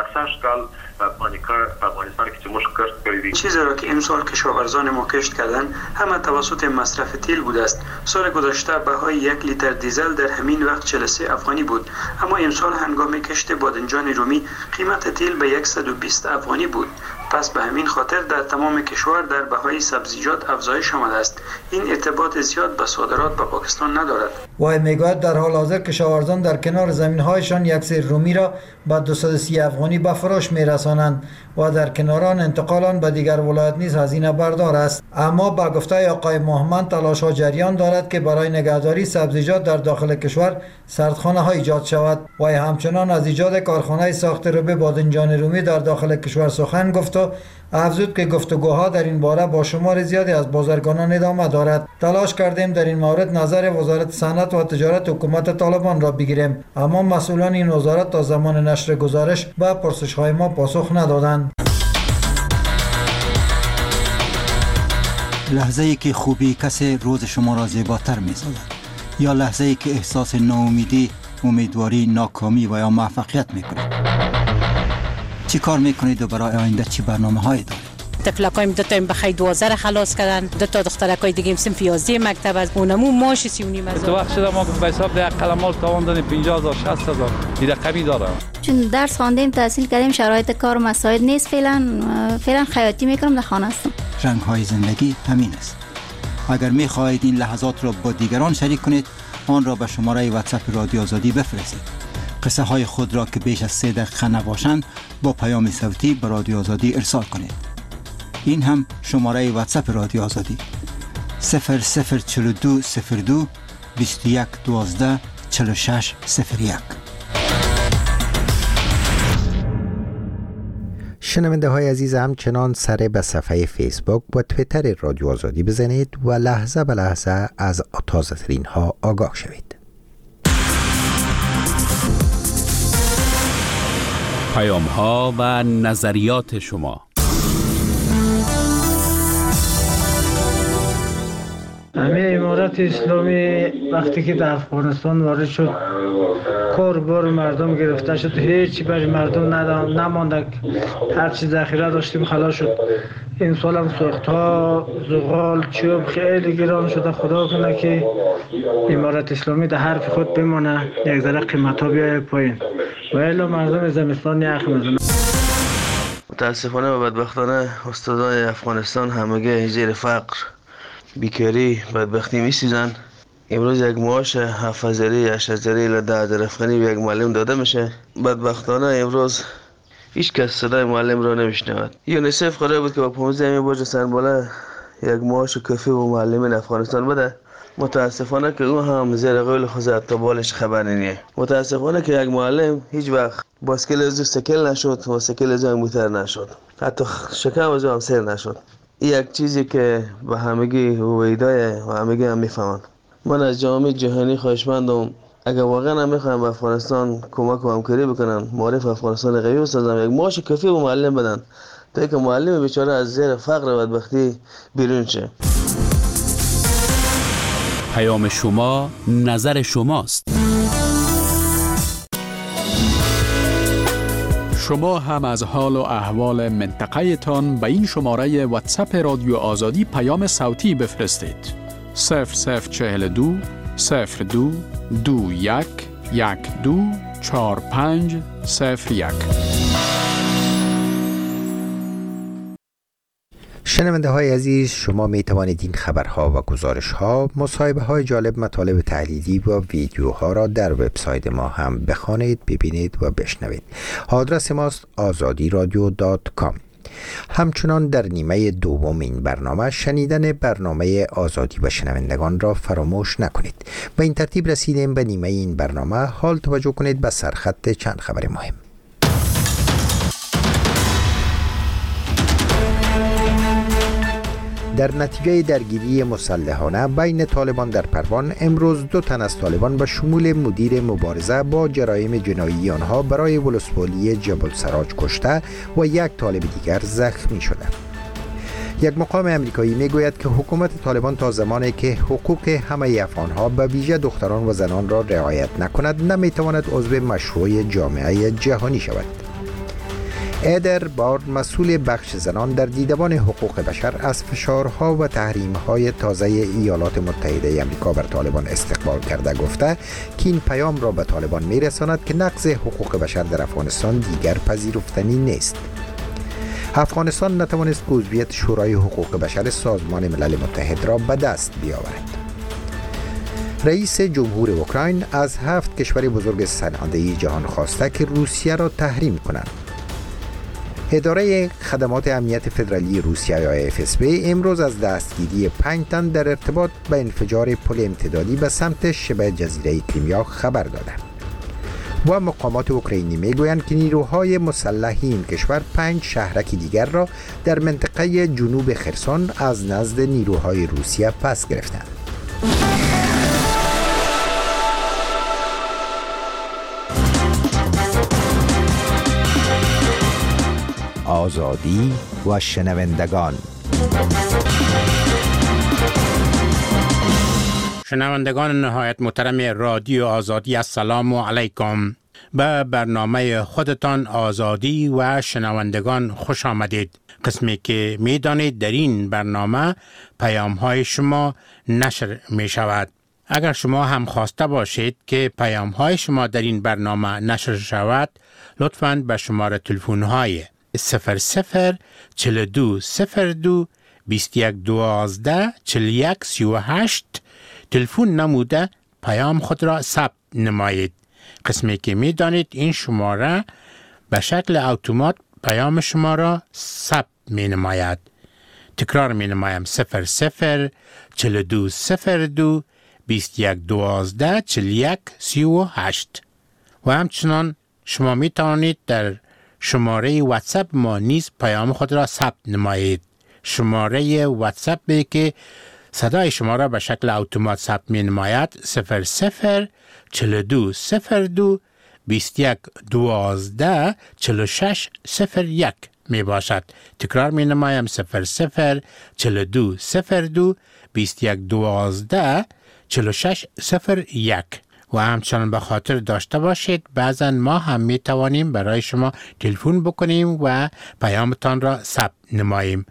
افغانستان که چیزی را که امسال کشاورزان ما کشت کردند همه توسط مصرف تیل بوده است. سال گذشته بهای 1 لیتر دیزل در همین وقت 43 افغانی بود، اما امسال هنگام کشت بادنجان رومی قیمت تیل به 120 افغانی بود. پس به همین خاطر در تمام کشور در بهای سبزیجات افزایش آمده است. این ارتباط زیاد به صادرات به پاکستان ندارد. وای میگوید در حال حاضر کشاورزان در کنار زمین‌هایشان یک سیر رومی را به 230 افغانی به فروش می‌رسانند و در کنار آن انتقال آن به دیگر ولایت نیز هزینه بردار است. اما با گفته آقای محمد تلاش‌ها جریان دارد که برای نگهداری سبزیجات در داخل کشور سردخانه‌ها ایجاد شود. وای همچنان از ایجاد کارخانه ساخت روبه بادنجان رومی در داخل کشور سخن گفت و افزود که گفتگوها در این باره با شمار زیادی از بازرگانان ادامه دارد. تلاش کردیم در این مورد نظر وزارت صنعت و تجارت حکومت طالبان را بگیریم، اما مسئولان این وزارت تا زمان نشر گزارش به پرسش‌های ما پاسخ ندادند. لحظه‌ای که خوبی کسی روز شما را زیباتر می‌سازد، یا لحظه‌ای که احساس ناامیدی، امیدواری، ناکامی و یا موفقیت می‌کنید. چی کار میکنید و برای آینده چی برنامه‌هایی دارید؟ طفلکایم دو تا بخی 12 خلاص کردن، دو تا دخترکای دیگه صنف 11 مکتب از اونمو ماش 39 از. تو وقت شده ما به حساب ده قلمال تاوان دادیم 50000 60000 این رقمی داره. چون درس خواندیم تحصیل کردیم شرایط کار مساعد نیست، فعلا خیاطی میکنم در خانه هستم. رنگ‌های زندگی همین است. اگر می‌خواهید این لحظات را با دیگران شریک کنید، آن را به شماره واتساپ رادیو آزادی بفرستید. قصه های خود را که بیش از 3 دقیقه نباشند با پیام صوتی به رادیو آزادی ارسال کنید. این هم شماره واتساپ رادیو آزادی 004202 21 12 46 01. شنونده های عزیز همچنان سر به صفحه فیسبوک و تویتر رادیو آزادی بزنید و لحظه به لحظه از تازه ترین ها آگاه شوید. پیام ها و نظریات شما. همه امارت اسلامی وقتی که در افغانستان وارد شد کار بار مردم گرفته شد، هیچی برای مردم نمانده، هر چیز ذخیره داشتیم خلاص شد. این سال هم سوخت‌ها، زغال، چوب خیلی گران شده. خدا کنه که امارت اسلامی در حرف خود بمانه، یک ذره قیمت‌ها بیاید پایین و الا مردم زمستان یخ میزنه. متاسفانه و بدبختانه استادان افغانستان همگی زیر فقر، بیکاری، بدبختی می‌سوزن. امروز یک معاش 7000 8000 الی 10000 افغانی به یک معلم داده میشه. بدبختانه امروز هیچ کس صدای معلم را نمیشنود. یونیسف قرار بود که با 15 برج سنباله یک معاش کافی به معلمین افغانستان بده. متاسفانه که اون هم زیر قول خود تا بالش خبر نیست. متاسفانه که یک معلم هیچ وقت باسکل از سکل نشد و سکل از موتر نشد، حتی شکم از هم سیر نشد. یک چیزی که به همگی هویدای و همگی هم میفهمند. من از جامعه جهانی خواهشمندم اگر واقعا هم میخوایم به افغانستان کمک و همکاری بکنن، معرف افغانستان قوی بسازن، یک معاش کافی به معلم بدن تا اینکه معلم بیچاره از زیر فقر و بدبختی بیرون شه. پیام شما، نظر شماست. شما هم از حال و احوال منطقه تان به این شماره واتساپ رادیو آزادی پیام صوتی بفرستید. 0042 02 21 12 45 01. شنونده های عزیز، شما می توانید این خبرها و گزارش ها، مصاحبه های جالب، مطالب تحلیلی و ویدیوها را در وبسایت ما هم بخوانید، ببینید و بشنوید. آدرس ماست azadiradio.com. همچنان در نیمه دوم این برنامه شنیدن برنامه آزادی و شنوندگان را فراموش نکنید. به این ترتیب رسیدیم به نیمه این برنامه. حال توجه کنید به سرخط چند خبر مهم. در نتیجه درگیری مسلحانه بین طالبان در پروان، امروز 2 تن از طالبان به شمول مدیر مبارزه با جرایم جنایی آنها برای ولسوالی جبل سراج کشته و 1 طالب دیگر زخمی شده. یک مقام امریکایی میگوید که حکومت طالبان تا زمانی که حقوق همه افغانها به ویژه دختران و زنان را رعایت نکند، نمیتواند عضو مشروع جامعه جهانی شود. ادر بار، مسئول بخش زنان در دیدبان حقوق بشر، از فشارها و تحریم‌های تازه ایالات متحده آمریکا بر طالبان استقبال کرده گفته که این پیام را به طالبان میرساند که نقض حقوق بشر در افغانستان دیگر پذیرفتنی نیست. افغانستان نتوانست عضویت شورای حقوق بشر سازمان ملل متحد را به دست بیاورد. رئیس جمهور اوکراین از 7 کشور بزرگ صنعتی جهان خواسته که روسیه را تحریم کنند. اداره خدمات امنیت فدرالی روسیه یا FSB امروز از دستگیری 5 تن در ارتباط به انفجار پل امتدادی به سمت شبه جزیره کریمیا خبر دادند. و مقامات اوکراینی میگویند که نیروهای مسلح این کشور 5 شهرک دیگر را در منطقه جنوب خرسون از نزد نیروهای روسیه پس گرفتند. آزادی و شنوندگان. شنوندگان نهایت محترم رادیو آزادی، السلام علیکم. به برنامه خودتان آزادی و شنوندگان خوش آمدید. قسمی که می دانید در این برنامه پیام های شما نشر می شود. اگر شما هم خواسته باشید که پیام های شما در این برنامه نشر شود، لطفاً به شماره تلفن های 00 42 02 21 12 41 38 تلفن نموده پیام خود را ثبت نمایید. قسمی که می دانید این شماره به شکل اتومات پیام شما را ثبت می نماید. تکرار می نمایم 00 42 02 21 12 41 38. و همچنان شما می توانید در شماره واتساپ ما نیز پیام خود را ثبت نمایید. شماره واتساپ که صدای شما را به شکل اتومات ثبت می نماید 00 42 02 21 12 46 01 می باشد. تکرار می نمایم 00 42 02 21 12 46 01. و همچنان به خاطر داشته باشید بعضا ما هم می توانیم برای شما تلفن بکنیم و پیامتان را ثبت نماییم.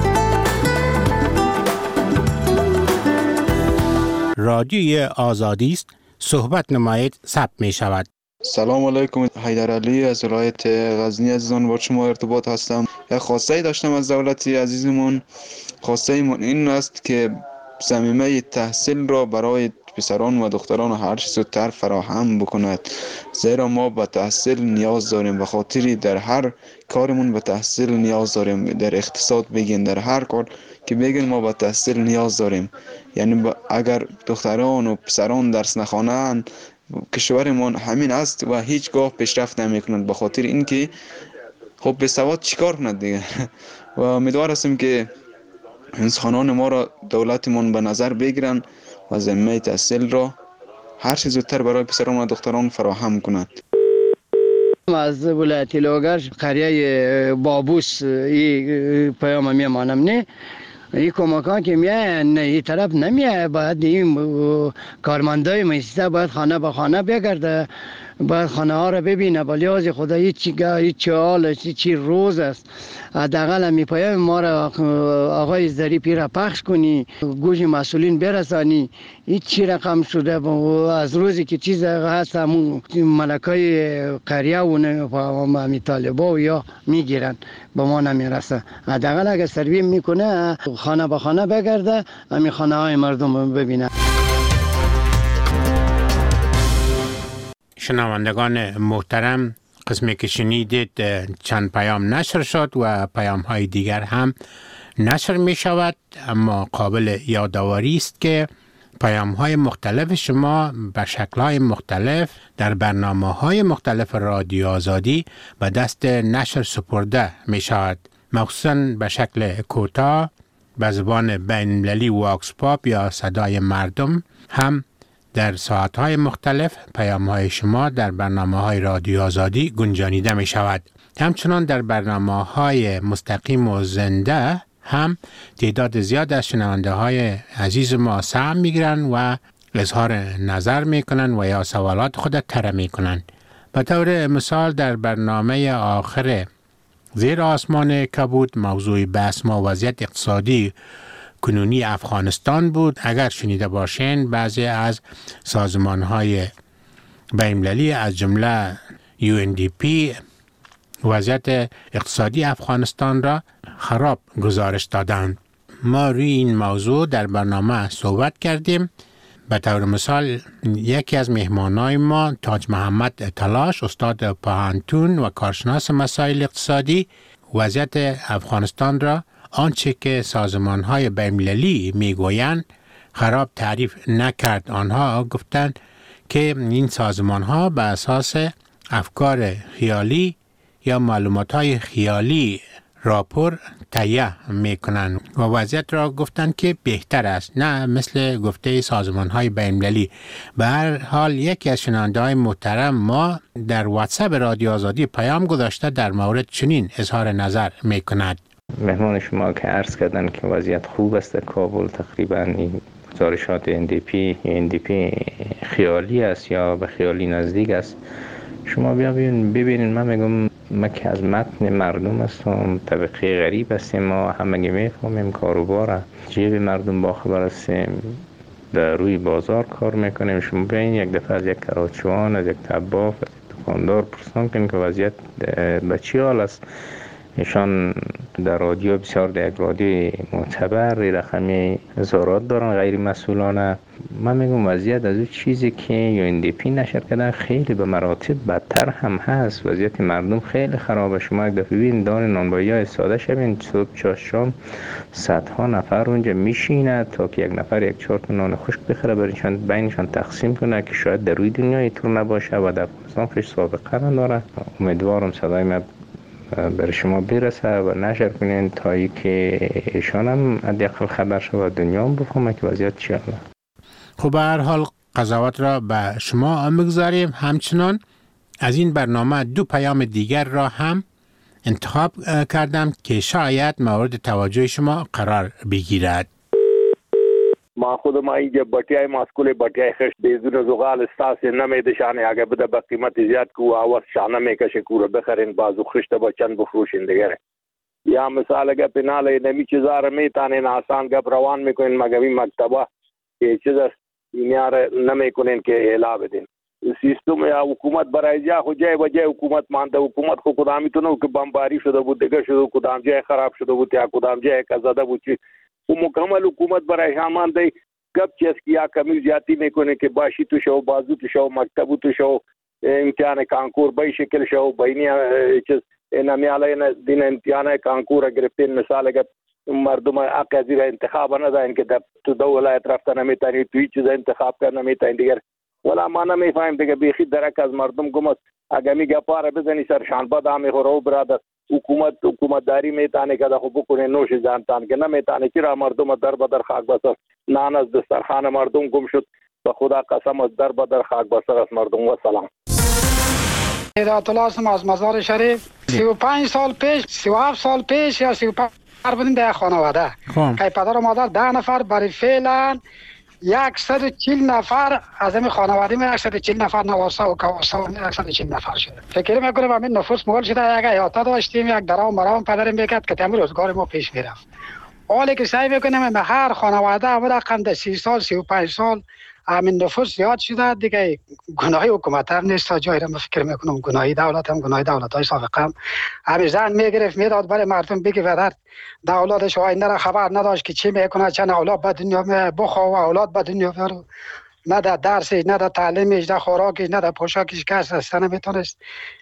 رادیوی آزادی است، صحبت نمایید، ثبت می شود. سلام علیکم، حیدر علی از ولایت غزنی عزیزان با شما ارتباط هستم. یک خواسته داشتم از دولت عزیزمون. خواسته من این است که ضمیمه تحصیل را برای پسران و دختران هر چه زودتر فراهم بکند، زیرا ما به تحصیل نیاز داریم. به خاطری در هر کارمون به تحصیل نیاز داریم. در اقتصاد بگین، در هر کار که بگین ما به تحصیل نیاز داریم. یعنی اگر دختران و پسران درس نخوانند کشورمون همین است و هیچگاه پیشرفت نمیکنند. به خاطر اینکه خب به سواد چیکار کند دیگه. و امیدوار هستیم که انسانان ما را دولتمون به نظر بگیرن و ضمیمه تحصیل را هر چه زودتر برای پسران و دختران فراهم کند. از ولایت لوگر قریه بابوس این پیام میمانم. نه این کمکان که میه نه این طرف نمیه. باید این کارمندای مؤسسه باید خانه به خانه بگرده باید خانه ها را ببینه ولی از خدا هیچ حال چی روز است. حداقل می پیام ما را آقای ظریفی را پخش کنی، گوش مسئولین برسانی. هیچ چی رقم شده از روزی که چیز هست همون ملکای قریه و همی طالبا و یا میگیرن به ما نمیرسه. حداقل اگر سروی میکنه خانه به خانه بگرده همین خانه های مردم ببینه. شنوندگان محترم، قسمی که شنیدید چند پیام نشر شد و پیام های دیگر هم نشر می شود، اما قابل یادآوری است که پیام های مختلف شما به شکل های مختلف در برنامه های مختلف رادیو آزادی به دست نشر سپرده می شود، مخصوصاً به شکل کوتاه به زبان بین المللی واکس پاپ یا صدای مردم. هم در ساعت‌های مختلف پیام‌های شما در برنامه‌های رادیو آزادی گنجانیده می شود. همچنان در برنامه‌های مستقیم و زنده هم تعداد زیاد از شنونده‌های عزیز ما سهم می‌گیرند و اظهار نظر می‌کنند و یا سوالات خود طرح می‌کنند. به طور مثال در برنامه آخر زیر آسمان کبود موضوع بحث ما وضعیت اقتصادی کنونی افغانستان بود. اگر شنیده باشین بعضی از سازمان‌های بین‌المللی از جمله UNDP وضعیت اقتصادی افغانستان را خراب گزارش دادند. ما روی این موضوع در برنامه صحبت کردیم. به طور مثال یکی از مهمانای ما تاج محمد تلاش، استاد پوهنتون و کارشناس مسائل اقتصادی، وضعیت افغانستان را آنچه که سازمان‌های بین‌المللی میگویند خراب تعریف نکرد. آنها گفتند که این سازمان‌ها به اساس افکار خیالی یا معلومات‌های خیالی راپور تهیه میکنند و وضعیت را گفتند که بهتر است، نه مثل گفته سازمان‌های بین‌المللی. به هر حال یکی از شنونده‌های محترم ما در واتساپ رادیو آزادی پیام گذاشته در مورد چنین اظهار نظر میکند. مهمان شما که عرض کردن که وضعیت خوب است در کابل، تقریبا این گزارشات NDP خیالی است یا به خیالی نزدیک است. شما ببینید من میگم ما که از متن مردم هستم، طبقه غریب هستیم، ما همگی میفهمیم کاروبار جیب مردم باخبر هستیم، در روی بازار کار میکنیم. شما ببین یک دفعه از یک کراچوان، از یک طباخ، از یک دکاندار پرسان کنیم که وضعیت به چی حال است. ایشان در رادیو بسیار در یک رادیو معتبر رقمی اظهارات دارن غیر مسئولانه. من میگم وضعیت از اون چیزی که UNDP نشر کردن خیلی به مراتب بدتر هم هست. وضعیت مردم خیلی خرابه. شما یک دفعه ببین دان نانوایی ساده شوین صبح چا شام صدها نفر اونجا میشینه تا که یک نفر یک 4 تا نان خشک بخره برایشان بینشان تقسیم کنه که شاید در روی دنیا اینطور نباشه و در افغانستان خیلی سابقه نداره. امیدوارم صدای من بر شما برسه و نشر کنین تا ای که ایشان هم حداقل خبر شود دنیا هم بفهمه که وضعیت چیه. خب به هر حال قضاوت را به شما بگذاریم. همچنان از این برنامه 2 پیام دیگر را هم انتخاب کردم که شاید مورد توجه شما قرار بگیرد. ما خودم اینجا بټیای ماسکول بټیای خش بیزون زغال استاس نمیده شانه اگه بده به قیمت زیاد کو آواز شانه میکشه کوره بخرین بازو خشت با چند بفروشین دیگه. یا مثال اگه پناله نمی چیزار میتانین آسان گپ روان میکنین مگوی مکتبه که چیز میار نمیکنین که اعلا بدین. سیستم یا حکومت برای جا خو جای بجای حکومت مانده. حکومت خو کدامی تو نو که بمباری شده بود دیگه شده کدام جای خراب شده بود یا کدام جای کزاده بود چی و مکمل حکومت برای همان دی گپ چیز کیا کمی زیادتی میکنه که باشی تو شو بازو تو شو مکتب تو شو امتحان کانکور به شکل شو بینی چیز نمیاله دین امتحان کانکور گرفتین مثال اگر مردم اقاضی انتخاب ندارن که تو دو ولایت رفتن نمیتونی تو هیچ چیز انتخاب کردن نمیتونی دیگر ولا ما نمیفهم دیگه بیخی درک از مردم گمست اگه میگه پاره بزنی سرشان بادامی خورو برادر حکومت داری میتانه که خو بکنه نوش جانتان که نمیتانه که را مردم در بدر خاک بسر نان از دسترخوان مردم گم شد به خدا قسم از در بدر خاک بسر از مردم. و سلام. هدایت الله هستم از مزار شریف. 35 سال پیش 37 سال پیش یا 35 بودیم در خانواده که پدر و مادر 10 نفر برای فعلا 140 نفر از این خانواده ما 140 نفر نواسا و کواسا و 140 نفر شده. فکر میکنم همین نفوس مول شده. یک احاطه داشتیم، یک درام مرام پدرم میکرد که تمام روزگار ما پیش میرفت. حالی که سعی میکنیم به هر خانواده هم رقم ده 30 سال 35 سال همین نفوس زیاد شده دیگه. گناهی حکومت هم نیست تا جایی را من فکر میکنم گناهی دولت هم گناهی دولت های سابقه هم همین زن میگرفت میداد برای مردم بگی ودر دولتش آینده را خبر نداشت که چی میکنه، چند اولاد به دنیا بخواه و اولاد به دنیا بیارو، نه در درسش نه در تعلیمش نه خوراکش نه در پوشاکش کس رسته نمیتونست.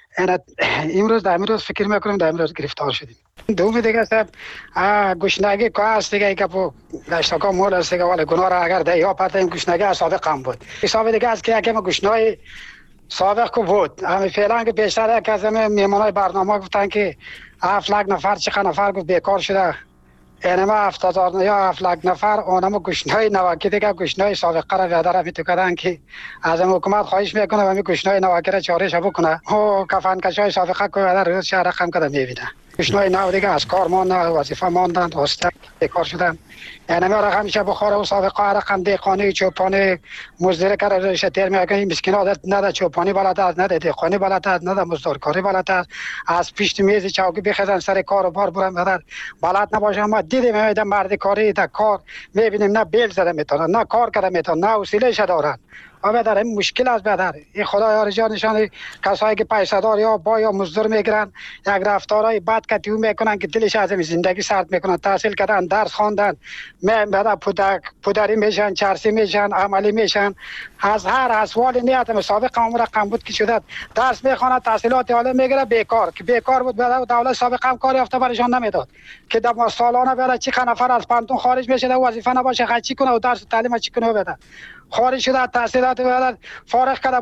امروز در امروز فکر میکنم در امروز گرفتار شدیم. دومی دیگه صاحب گشنگی که هست دیگه که پو گشتاکا مول است دیگه، ولی گناه را اگر ده یا پتیم گشنگی سابق هم بود. حساب دیگه است که یکم گشنای سابق کو بود. همین فعلا که بیشتر یک از میمونای برنامه گفتن که 7 لک نفر چه نفر گفت بیکار شده، اینما 70,000 یا 7 لک نفر اونم گشنای نواکی دیگه گشنای سابقه را وعده را میتونن که از حکومت خواهش میکنه و می گشنای نواکی را چارش بکنه و کفن کشای سابقه کو وعده روز شهر رقم کده میبینه. گشنای نو دیگه از کار ماندن، وظیفه ماندن، واسطه بیکار شدن. اینما را همیشه بخوره و سابقه رقم دیقانی چوپانی مزدور کرده روش تیر میکنه. مسکینا نه در چوپانی بلد است، نه در دیقانی بلد است، نه در مزدورکاری بلد است. از پشت میز چوکی بخزن سر کار و بار برن بدن بلد نباشه. ما دیدیم در مرد کاری در کار میبینیم نه بیل زده میتونن، نه کار کرده میتونن، نه حوصله‌اش دارن. و در این مشکل است بدر. این خدای جانشان کسایی که پیسه دار یا با یا مزدور میگیرن یک رفتارای بد کتیو میکنن که دلش از زندگی سرد میکنن. تحصیل کردن، درس خواندن، بعد پدری میشن، چرسی میشن، عملی میشن. از هر احوال نیت مسابقه هم رقم بود که شده درس میخونه، تحصیلات عالی میگیره، بیکار که بیکار بود. بعد دولت سابقه هم کاری یافته برشان نمیداد که در سالانه بعد چی نفر از پانتون خارج میشه و وظیفه نباشه چی کنه و درس و تعلیم چی کنه بده. خارج شده تحصیلات بعد فارغ کرده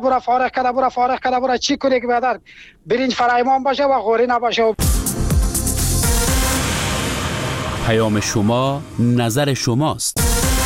برا چی کنه که بعد برنج فرایمان باشه و غوری نباشه. پیام شما نظر شماست.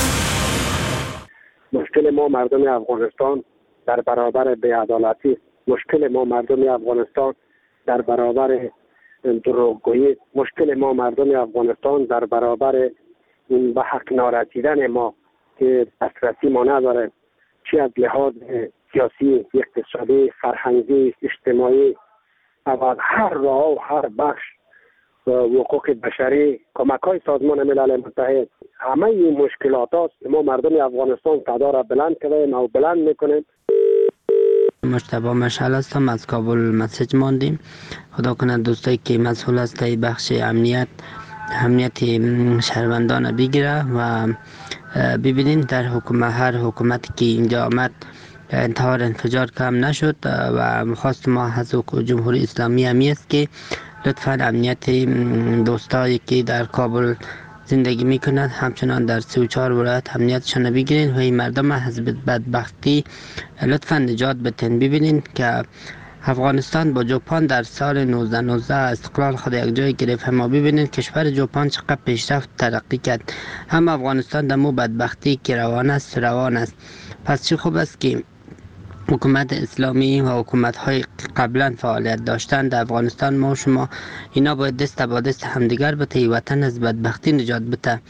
مشکل ما مردم افغانستان در برابر بی‌عدالتی، مشکل ما مردم افغانستان در برابر دروغگویی، مشکل ما مردم افغانستان در برابر این به حق نارسیدن ما که دسترسی ما نداره، چی از لحاظ سیاسی، اقتصادی، فرهنگی، اجتماعی و هر راه و هر بخش حقوق بشری، کمک‌های سازمان ملل متحد، همه این مشکلات است که ما مردم افغانستان صدا را بلند کردیم و بلند میکنیم. مجتبی مشعل هستم، از کابل مسیج ماندیم. خدا کنه دوستایی که مسئول است بخش امنیت شهروندان بگیره و ببینید در هر حکومتی که اینجا آمد انتحار انفجار کم نشد و خواست ما از جمهوری اسلامی همی است که لطفاً امنیت دوستایی که در کابل زندگی میکنند همچنان در 34 ولایت امنیتشان بگیرین و این مردم از بدبختی لطفاً نجات بدین. ببینین که افغانستان با ژاپن در سال 1919 استقلال خود یک جای گرفت. ما ببینید کشور ژاپن چقدر پیشرفت ترقی کرد، هم افغانستان در مو بدبختی که روان است. پس چه خوب است که حکومت اسلامی و حکومت های قبلا فعالیت داشتن در افغانستان. ما و شما اینا باید دست با دست همدیگر بته وطن از بدبختی نجات بده.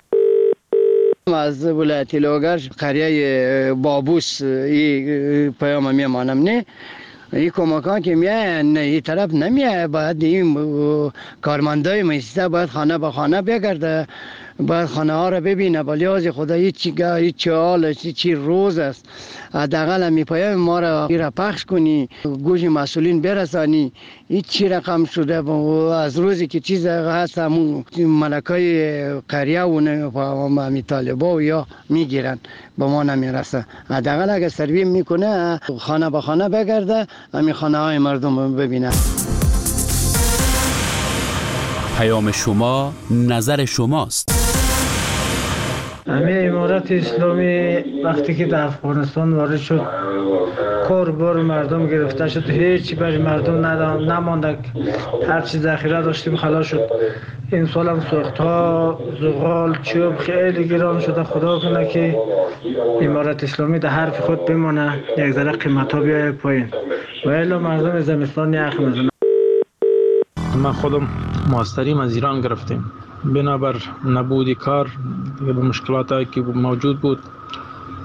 از ولایت لوگر قریه بابوس این پیام میمانم نه این کمکان که میاین این طرف نمیاد. باید این کارمندای مؤسسه باید خانه به خانه بگرده، باید خانه ها را ببینه. ولی از خدایی چی حال چی روز است. حداقل می پیام ما را پخش کنی، گوش مسئولین برسانی. این چی رقم شده از روزی که چیز هست همون ملکای قریه و همی طالبا و یا میگیرن با ما نمیرسه. حداقل اگر سروی میکنه خانه به خانه بگرده، همین خانه های مردم ببینه. پیام شما نظر شماست. همه امارت اسلامی وقتی که در افغانستان وارد شد کار بار مردم گرفته شد، هیچی برای مردم نمانده. هر چی ذخیره داشتیم خلاص شد. این سال هم سوخت‌ها، زغال، چوب خیلی گران شده. خدا کنه که امارت اسلامی در حرف خود بمانه، یک ذره قیمت‌ها بیاید پایین و الا مردم زمستان یخ میزنه. من خودم ماستریم از ایران گرفتیم، بنابر نبودی کار به مشکلاتی که موجود بود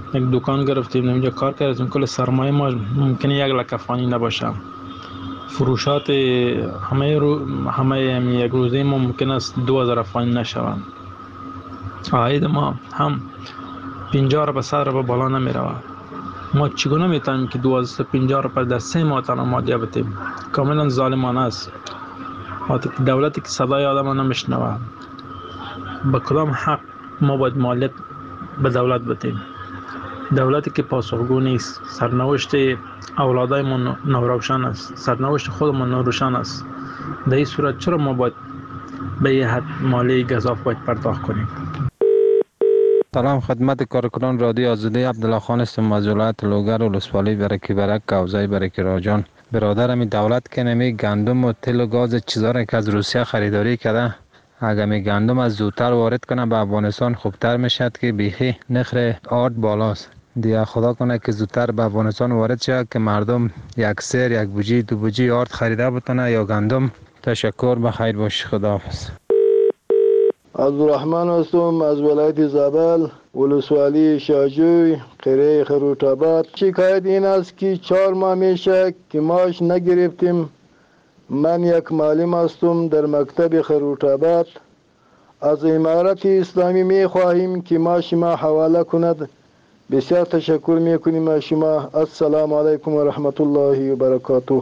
یک دکان گرفتیم اونجا کار کردیم. کل سرمایه ما ممکنه 1 لک افغانی نباشه. فروشات همه یک روزه ما ممکن است 2000 افغانی نشوند. عاید ما هم 50 رو به 100 رو بالا نمی رود. ما چگونه میتونیم که 250 رو در 3 ماه تنها مادیه بتیم؟ کاملا ظالمانه است. دولتی که صدای آدم نمیشنوه، به کدام حق ما باید مالیات به دولت بتیم؟ دولتی که پاسخگو نیست. سرنوشت اولادای ما ناروشن است، سرنوشت خودمان ناروشن است. در این صورت چرا ما باید به یه حد مالی گزاف باید پرداخت کنیم؟ سلام خدمت کارکنان رادیو آزادی. عبدالله خان هستم از ولایت لوگر و لسوالی برکی برک کوزای برکی راجان. برادرم دولت که نمی گندم و تل و گاز چیزا را که از روسیه خریداری کرده، اگر می گندم از زودتر وارد کنه به افغانستان خوبتر میشد که بیخی نخر آرد بالاست. دیگه خدا کنه که زودتر به افغانستان وارد شد که مردم یک سیر، یک بوجی، 2 بوجی آرد خریده بتونه یا گندم. تشکر، بخیر باش، خداحافظ. عبدالرحمن هستم از ولایت زابل ولسوالی شاجوی قریه خروط‌آباد. شکایت این است که 4 ماه میشه که ماش نگرفتیم. من یک معلم هستم در مکتب خروط‌آباد. از امارت اسلامی می خواهیم که ماش ما حواله کند. بسیار تشکر میکنیم از شما. السلام علیکم و رحمت الله و برکاته.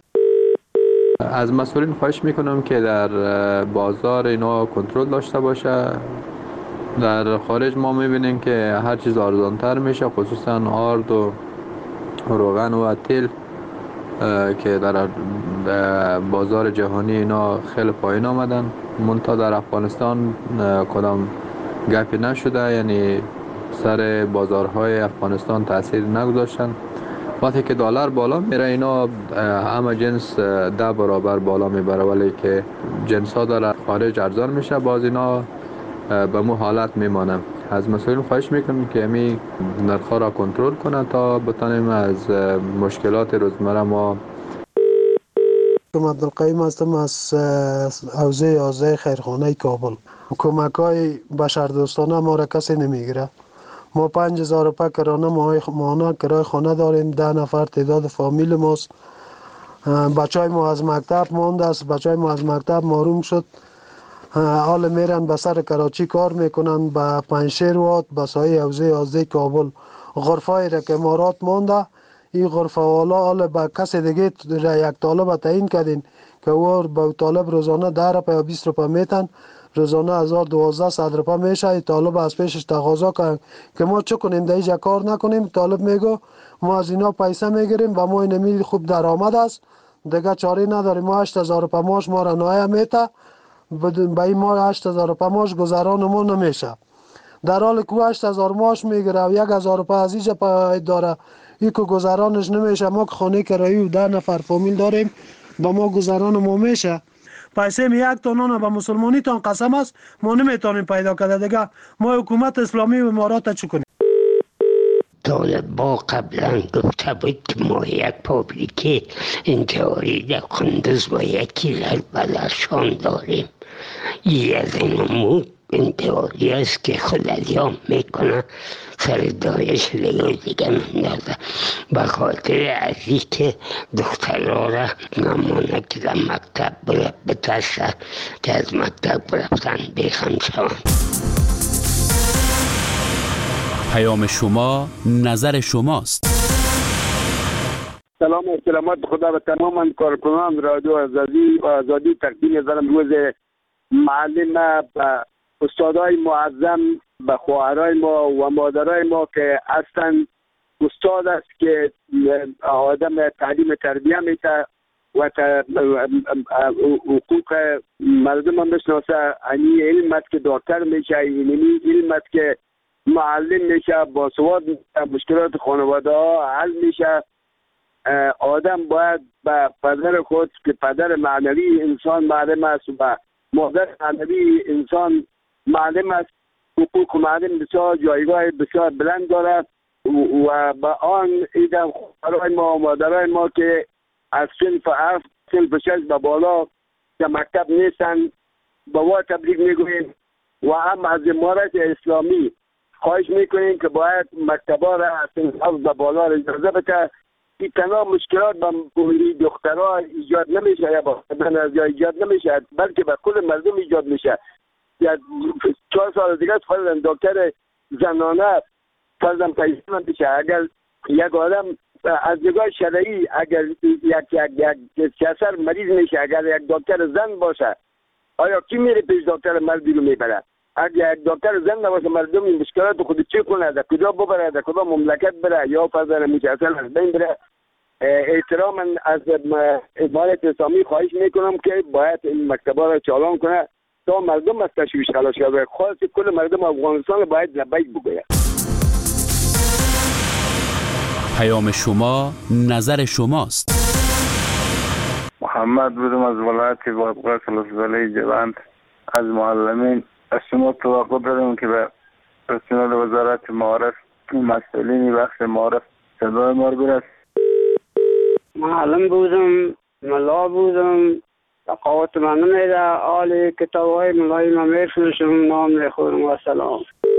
از مسئولین خواهش میکنم که در بازار اینا کنترل داشته باشه. در خارج ما میبینیم که هر چیز ارزانتر میشه، خصوصا آرد و روغن و تیل که در بازار جهانی اینا خیلی پایین آمدن. منتها در افغانستان کدام گپی نشده، یعنی سر بازارهای افغانستان تاثیر نگذاشتن. وقتی که دلار بالا میره اینا همه جنس 10 برابر بالا میبره، ولی که جنس ها در خارج ارزان میشه، باز اینا به مو حالت میمانه. از مسئولین خواهش میکنم که امی نرخ را کنترل کنه تا بتانیم از مشکلات روزمره ما. عبدالقیم هستم از حوزه 11 خیرخانه کابل. کمک های بشردوستانه ما را کسی نمیگیره. ما 5000 روپیه کرانه ماهانه کرای خانه داریم. 10 نفر تعداد فامیل ماست. بچهای ما از مکتب مانده است. بچهای ما از مکتب محروم شد. حال میرن به سر کراچی کار میکنن، به پنجشیر واد، به سایه حوزه 11 کابل. غرفای را که امارات مانده، این غرفه والا حال به کسی دیگه را یک طالب تعیین کردین که او به طالب روزانه 10 روپیه یا 20 روپیه میتن. روزانه 1200 روپیه میشه. طالب از پیشش تقاضا کنه که ما چه کنیم، در اینجا کار نکنیم. طالب میگه ما از اینا پیسه میگیریم و ما این خوب درآمد است، دیگه چاره نداریم. ما 8000 روپیه ماش ما را نایه میته. به این ما 8000 روپیه ماش گذران ما نمیشه. در حالی که 8000 ماش میگیره و 1000 روپیه از اینجا پاید داره، این که گذرانش نمیشه. ما که خانه کرایی و 10 نفر فامیل داریم، با ما گذران ما میشه. پیسه می 1 تانون به مسلمانی تان قسم است ما نمیتونیم پیدا کرده. دیگه ما حکومت اسلامی و امارات چه کنیم؟ طالبا قبلا گفته بود که ما یک پابلیک انتحاری در قندوز با 1 کیلر بلرشان داریم. یه از این انتحاری است که خود الیام میکنه، سردایش لیو دیگه مندازه. به خاطر از این که دخترها را نمانه که در مکتب بترسه که از مکتب رفتن بیخم شوند. پیام شما، نظر شماست. سلام و سلامت خدا به تمام کارکنان رادیو آزادی تقدیم دارم. روز معلم به استادای معظم، به خواهرای ما و مادرای ما که هستن. استاد است که آدم تعلیم تربیه میده و حقوق مردم هم بشناسه. این علم است که دکتر میشه، این علم است که معلم میشه، با سواد مشکلات خانواده ها حل میشه. آدم باید به پدر خود که پدر معنوی انسان معلم است و مادر معنوی انسان معلم است. حقوق معلم بسیار جایگاه بسیار بلند دارد و با آن ایدم خواهرای ما و مادرای ما که از صنف 7 صنف 6 به بالا که مکتب نیستن با تبریک میگوییم و هم از امارت اسلامی خواهش میکنیم که باید مکتبا را از بالا را اجازه بده. این تنها مشکلات با دخترها ایجاد نمیشه یا با یا ایجاد نمیشه، بلکه به کل مردم ایجاد میشه. یا 4 سال دیگه فرضاً دکتر زنانه فرضاً پیدا میشه. اگر یک آدم از نگاه شرعی اگر یک کسر مریض میشه، اگر یک دکتر زن باشه، آیا کی میره پیش دکتر مردی رو میبره؟ اگر یک دکتر زن نباشه، مردم این مشکلات خود چی کنه؟ در کجا ببره؟ در کدام مملکت بره؟ یا فرضاً متأصل از بین بره؟ احتراما از امارت اسلامی خواهش میکنم که باید این مکتبا را چالان کنه تا مردم از تشویش خلاص شود. خاص کل مردم افغانستان باید لبیک بگوید. پیام شما نظر شماست. محمد بودم از ولایت بادغیس ولسوالی جوند. از معلمین از شما توقع داریم که به رسانه وزارت معارف مسئولین بخش معارف صدای ما برسد. معلم بودم، ملا بودم، تقاوت من نمیده. آل کتابای ملای ممیرشم نام نخورم و سلام.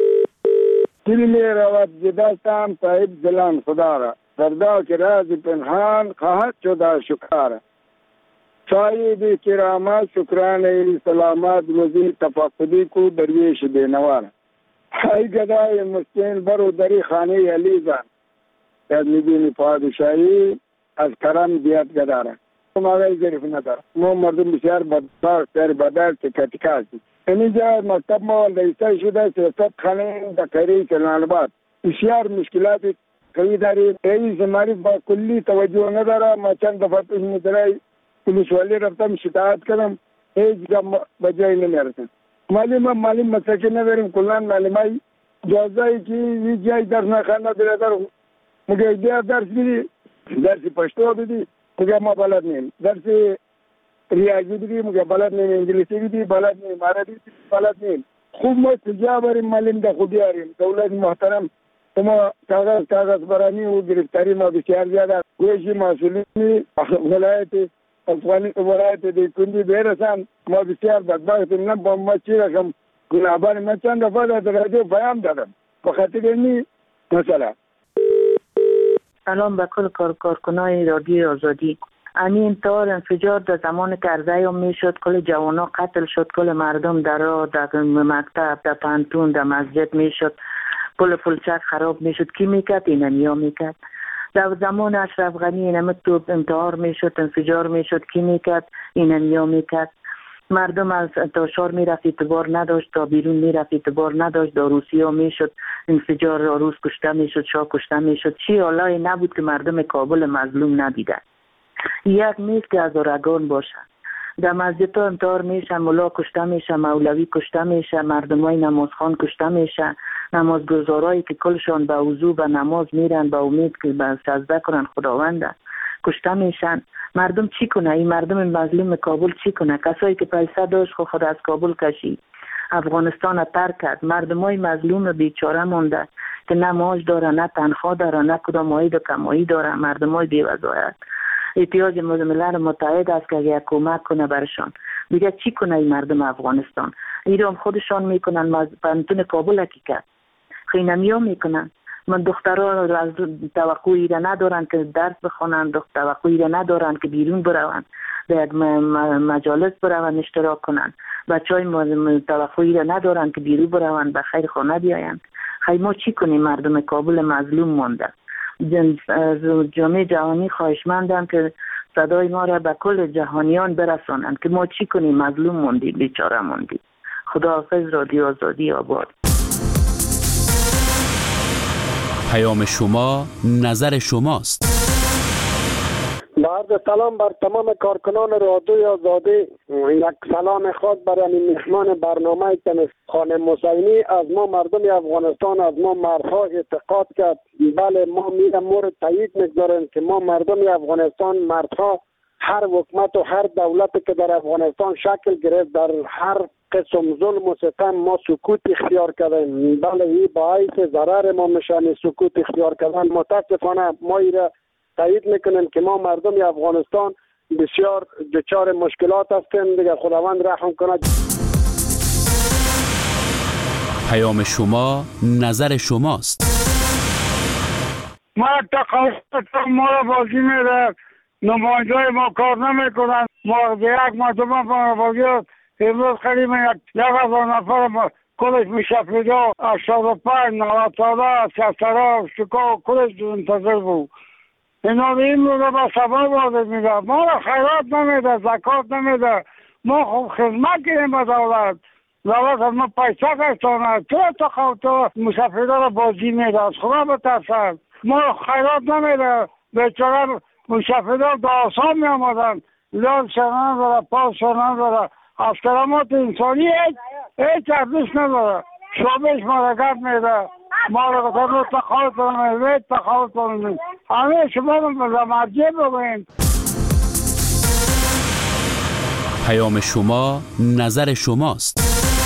دل می رود جدستم صاحب دلان خدا را، فردا که راز پنهان خواهد شد شکار. صاحب کرامت شکرانه سلامت وزیر تفقدی کو درویش بینوار. ای گدای مسکین برو دری خانه علیزان، یاد میبینی پادشاهی از کرم بیاد گداره. ماغی ظریف نداره. ما مردم بسیار بدبخت در بدل تکتیک هستیم. اینجا مکتب ما لیسته شده 300 خانه در قریه کلان آباد. بسیار مشکلات قوی داریم. رئیس مریض با کلی توجه نداره. ما چند دفعه پیش مدرای پلیس والی رفتم شکایت کردم، هیچ جا به جای نمیرسن. معلم مساکن نداریم. کلان معلمای جازایی که هیچ جای درس نخوانده برادر مگه درس بدی، درس پشتو بدی مگه ما بلد نیم، درس ریاضی بدی مگه بلد نیم، انگلیسی بدی بلد نیم، عربی بدی بلد نیم. خوب ما کجا بریم معلم ده خودی آریم. دولت محترم ما کاغذ برانی و گرفتاری ما بسیار زیاده. گوشی مسئولینی ولایت ولایت دیکندی برسن ما بسیار بدبختیم. نه با ما چی رقم گناهبار. من چند دفعه در رادیو پیام دادم به خاطر اینی مثلا. سلام به کل کارکنای رادیو آزادی. این طور انفجار در زمان که ارزیام میشد، کل جوانا قتل شد، کل مردم در راه، در مکتب، در پانتون، در مسجد میشد، کل فلچک خراب میشد. کی میکرد؟ اینمیا میکرد. در زمان اشرف غنی اینمه تو انتحار میشد، انفجار میشد. کی میکرد؟ اینمیا میکرد. مردم از انتشار میرفت اعتبار نداشت، تا بیرون میرفت اعتبار نداشت. در روسیه میشد انفجار، روس کشته میشد، شاه کشته میشد. چی حالای نبود که مردم کابل مظلوم ندیدن. یک نیست که از ارگان باشه. در مسجد ها انتحار میشه، ملا کشته میشه، مولوی کشته میشه، مردمای نمازخوان کشته میشه، نمازگزارایی که کلشان به وضو به نماز میرن به امید که به سجده کنن خداوند کشته میشن. مردم چی کنه؟ این مردم مظلوم کابل چی کنه؟ کسایی که پیسه داشت خود از کابل کشید، افغانستان ترک کرد. مردمای مظلوم بیچاره مونده که نه معاش داره، نه تنخواه داره، نه کدام عاید و کمایی داره. مردمای بی وظایف. احتیاج ملل متحد است که یک کمک کنه برشان. دیگه چی کنه این مردم افغانستان؟ ایران خودشان میکنن. پانتون کابل کی کرد؟ خینمیا میکنن. من دخترها از توقعی را ندارن که درس بخونن، توقعی را ندارن که بیرون بروند، در یک مجالس بروند اشتراک کنن. بچهای توقعی را ندارن که بیرون بروند به خیر خانه بیایند. خیلی ما چی کنیم؟ مردم کابل مظلوم مانده. جامعه جهانی خواهشمندم که صدای ما را به کل جهانیان برسانند که ما چی کنیم؟ مظلوم موندیم، بیچاره موندیم. خداحافظ. رادیو آزادی آباد. پیام شما نظر شماست. بعد سلام بر تمام کارکنان رادیو آزادی. یک سلام خاص برای مهمان برنامه خانم حسینی. از ما مردم افغانستان، از ما مردها اعتقاد کرد. بله ما میرم مورد تایید میگذاریم که ما مردم افغانستان مردها هر حکومت و هر دولتی که در افغانستان شکل گرفت در هر قسم ظلم و ستم ما سکوت اختیار کردیم. بله این باعث ضرر ما میشن سکوت اختیار کردن. متاسفانه ما ایره تایید میکنیم که ما مردم افغانستان بسیار دچار مشکلات هستیم. دیگه خداوند رحم کنه. پیام شما نظر شماست. ما تقاضا ما را بازی میده، نماینده ما کار نمیکنن. ما یک مرتبه بازی امروز خیلی یک 1000 نفر کلش میشفیده 85 94 63 شکا کلش منتظر بود. اینا این رو به سبا وارد میده، ما را خیرات نمیده، زکات نمیده. ما خوب خدمت کنیم به دولت از ما پیسه گشتانه. چرا تو مسافره را بازی میده؟ از خدا بترسد. ما را خیرات نمیده. بیچاره مسافره دا آسان می آمدن، لال شنان داره، پاس شنان داره. از کرامات انسانی هیچ ارزش نداره. شعبش مرگت میده، ما را گفتن تخالط کنیم، تخالط کنیم. همه شما رو مرجع بگوین. پیام شما نظر شماست.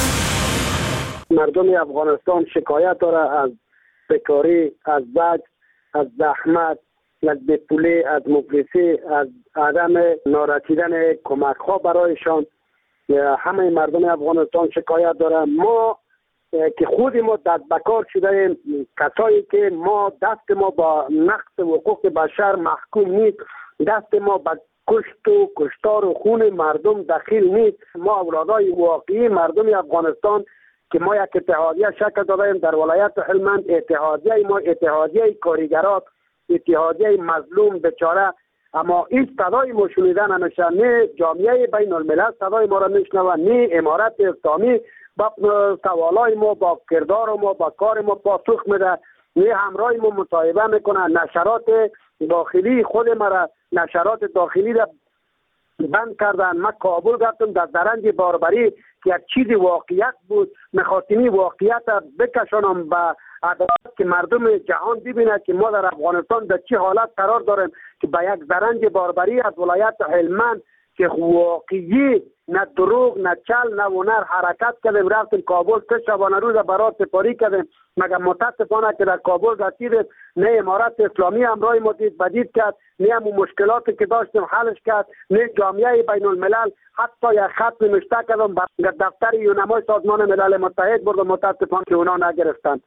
مردم افغانستان شکایت داره از بیکاری، از بد، از زحمت، از بیپولی، از مفلسی، از عدم نارسیدن کمک ها برایشان. همه مردم افغانستان شکایت داره. ما که خود ما دست بکار شده ایم، کسایی که ما دست ما با نقض حقوق بشر محکوم نیست، دست ما با کشت و کشتار و خون مردم دخیل نیست. ما اولادای واقعی مردم افغانستان که ما یک اتحادیه شکل دادیم در ولایت هلمند. اتحادیه ما اتحادیه کارگرات، اتحادیه مظلوم بیچاره، اما این صدای ما شنیده نمیشه. نه جامعه بین الملل صدای ما را میشنوه، نه امارت اسلامی با سوالای ما، با کردار ما، با کار ما پاسخ میده، نه همراه ما مصاحبه میکنه. نشرات داخلی خود ما، نشرات داخلی را بند کردن. من کابل رفتم، در درنج باربری که یک چیز واقعیت بود، میخواستم واقعیت بکشانم به عدالت که مردم جهان ببینه که ما در افغانستان در چه حالت قرار داریم، که به یک درنج باربری از ولایت هلمند که واقعی نه دروغ نه چل نه هنر حرکت کردیم، رفتیم کابل 3 شبانه روز برات سپاری کردیم. مگر متاسفانه که در کابل رسیدیم نه امارت اسلامی همراه ما دید بدید کرد، نه همون مشکلاتی که داشتیم حلش کرد، نه جامعه بین الملل حتی یک خط نوشته کردم به دفتر یونمای سازمان ملل متحد برد، متاسفانه که اونا نگرفتند.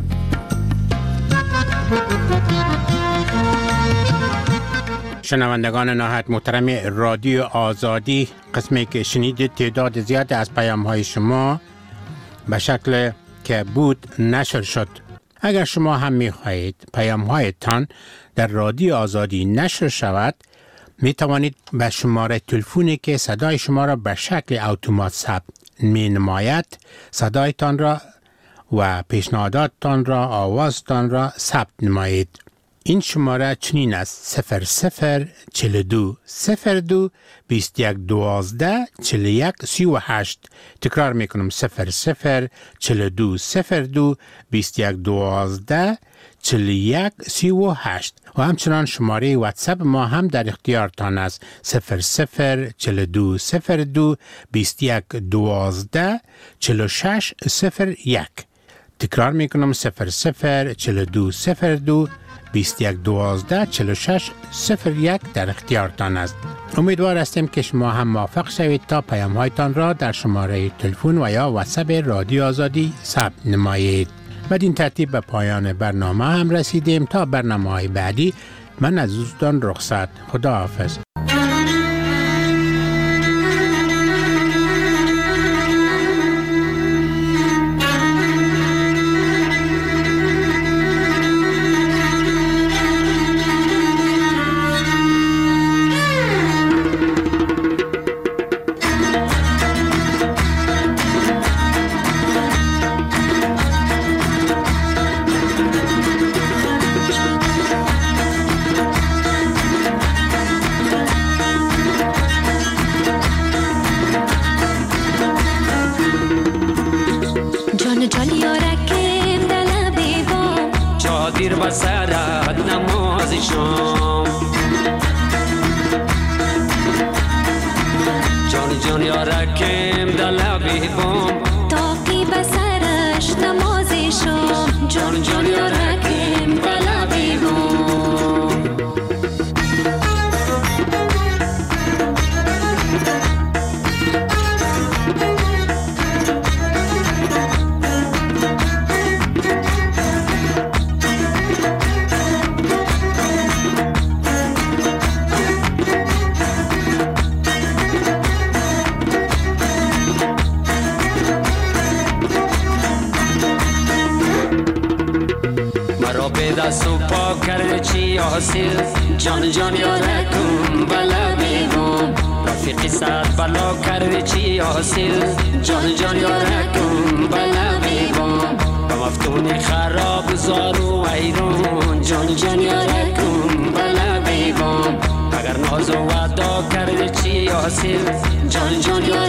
شنوندگان نهایت محترم رادیو آزادی، قسمی که شنیدید تعداد زیاد از پیام های شما به شکل که بود نشر شد. اگر شما هم می خواهید پیام هایتان در رادیو آزادی نشر شود، می توانید به شماره تلفنی که صدای شما را به شکل اتومات ثبت می نماید صدایتان را و پیشنهاداتتان را، آوازتان را ثبت نمایید. این شماره چنین است: 0042 02 21 12 41 38. تکرار میکنم: 0042 02 21 12 41 38. و همچنان شماره واتساپ ما هم در اختیارتان است: 0042 02 21 12 46 01. تکرار میکنم: 0042 02 21 12 46 01 در اختیارتان است. امیدوار هستیم که شما هم موافق شوید تا پیام هایتان را در شماره تلفن و یا واتساپ رادیو آزادی ثبت نمایید. بدین ترتیب به پایان برنامه هم رسیدیم. تا برنامه‌های بعدی من از دوستان رخصت. خدا حافظ. به دست و پا کرده چی حاصل جان جان یارکم بلا بیگم رفیقی صد بلا کرده چی حاصل جان جان یارکم بلا بیگم مفتون خراب زارو ویرون جان جان یارکم بلا بیگم اگر ناز و وعدا کرده چی حاصل جان جان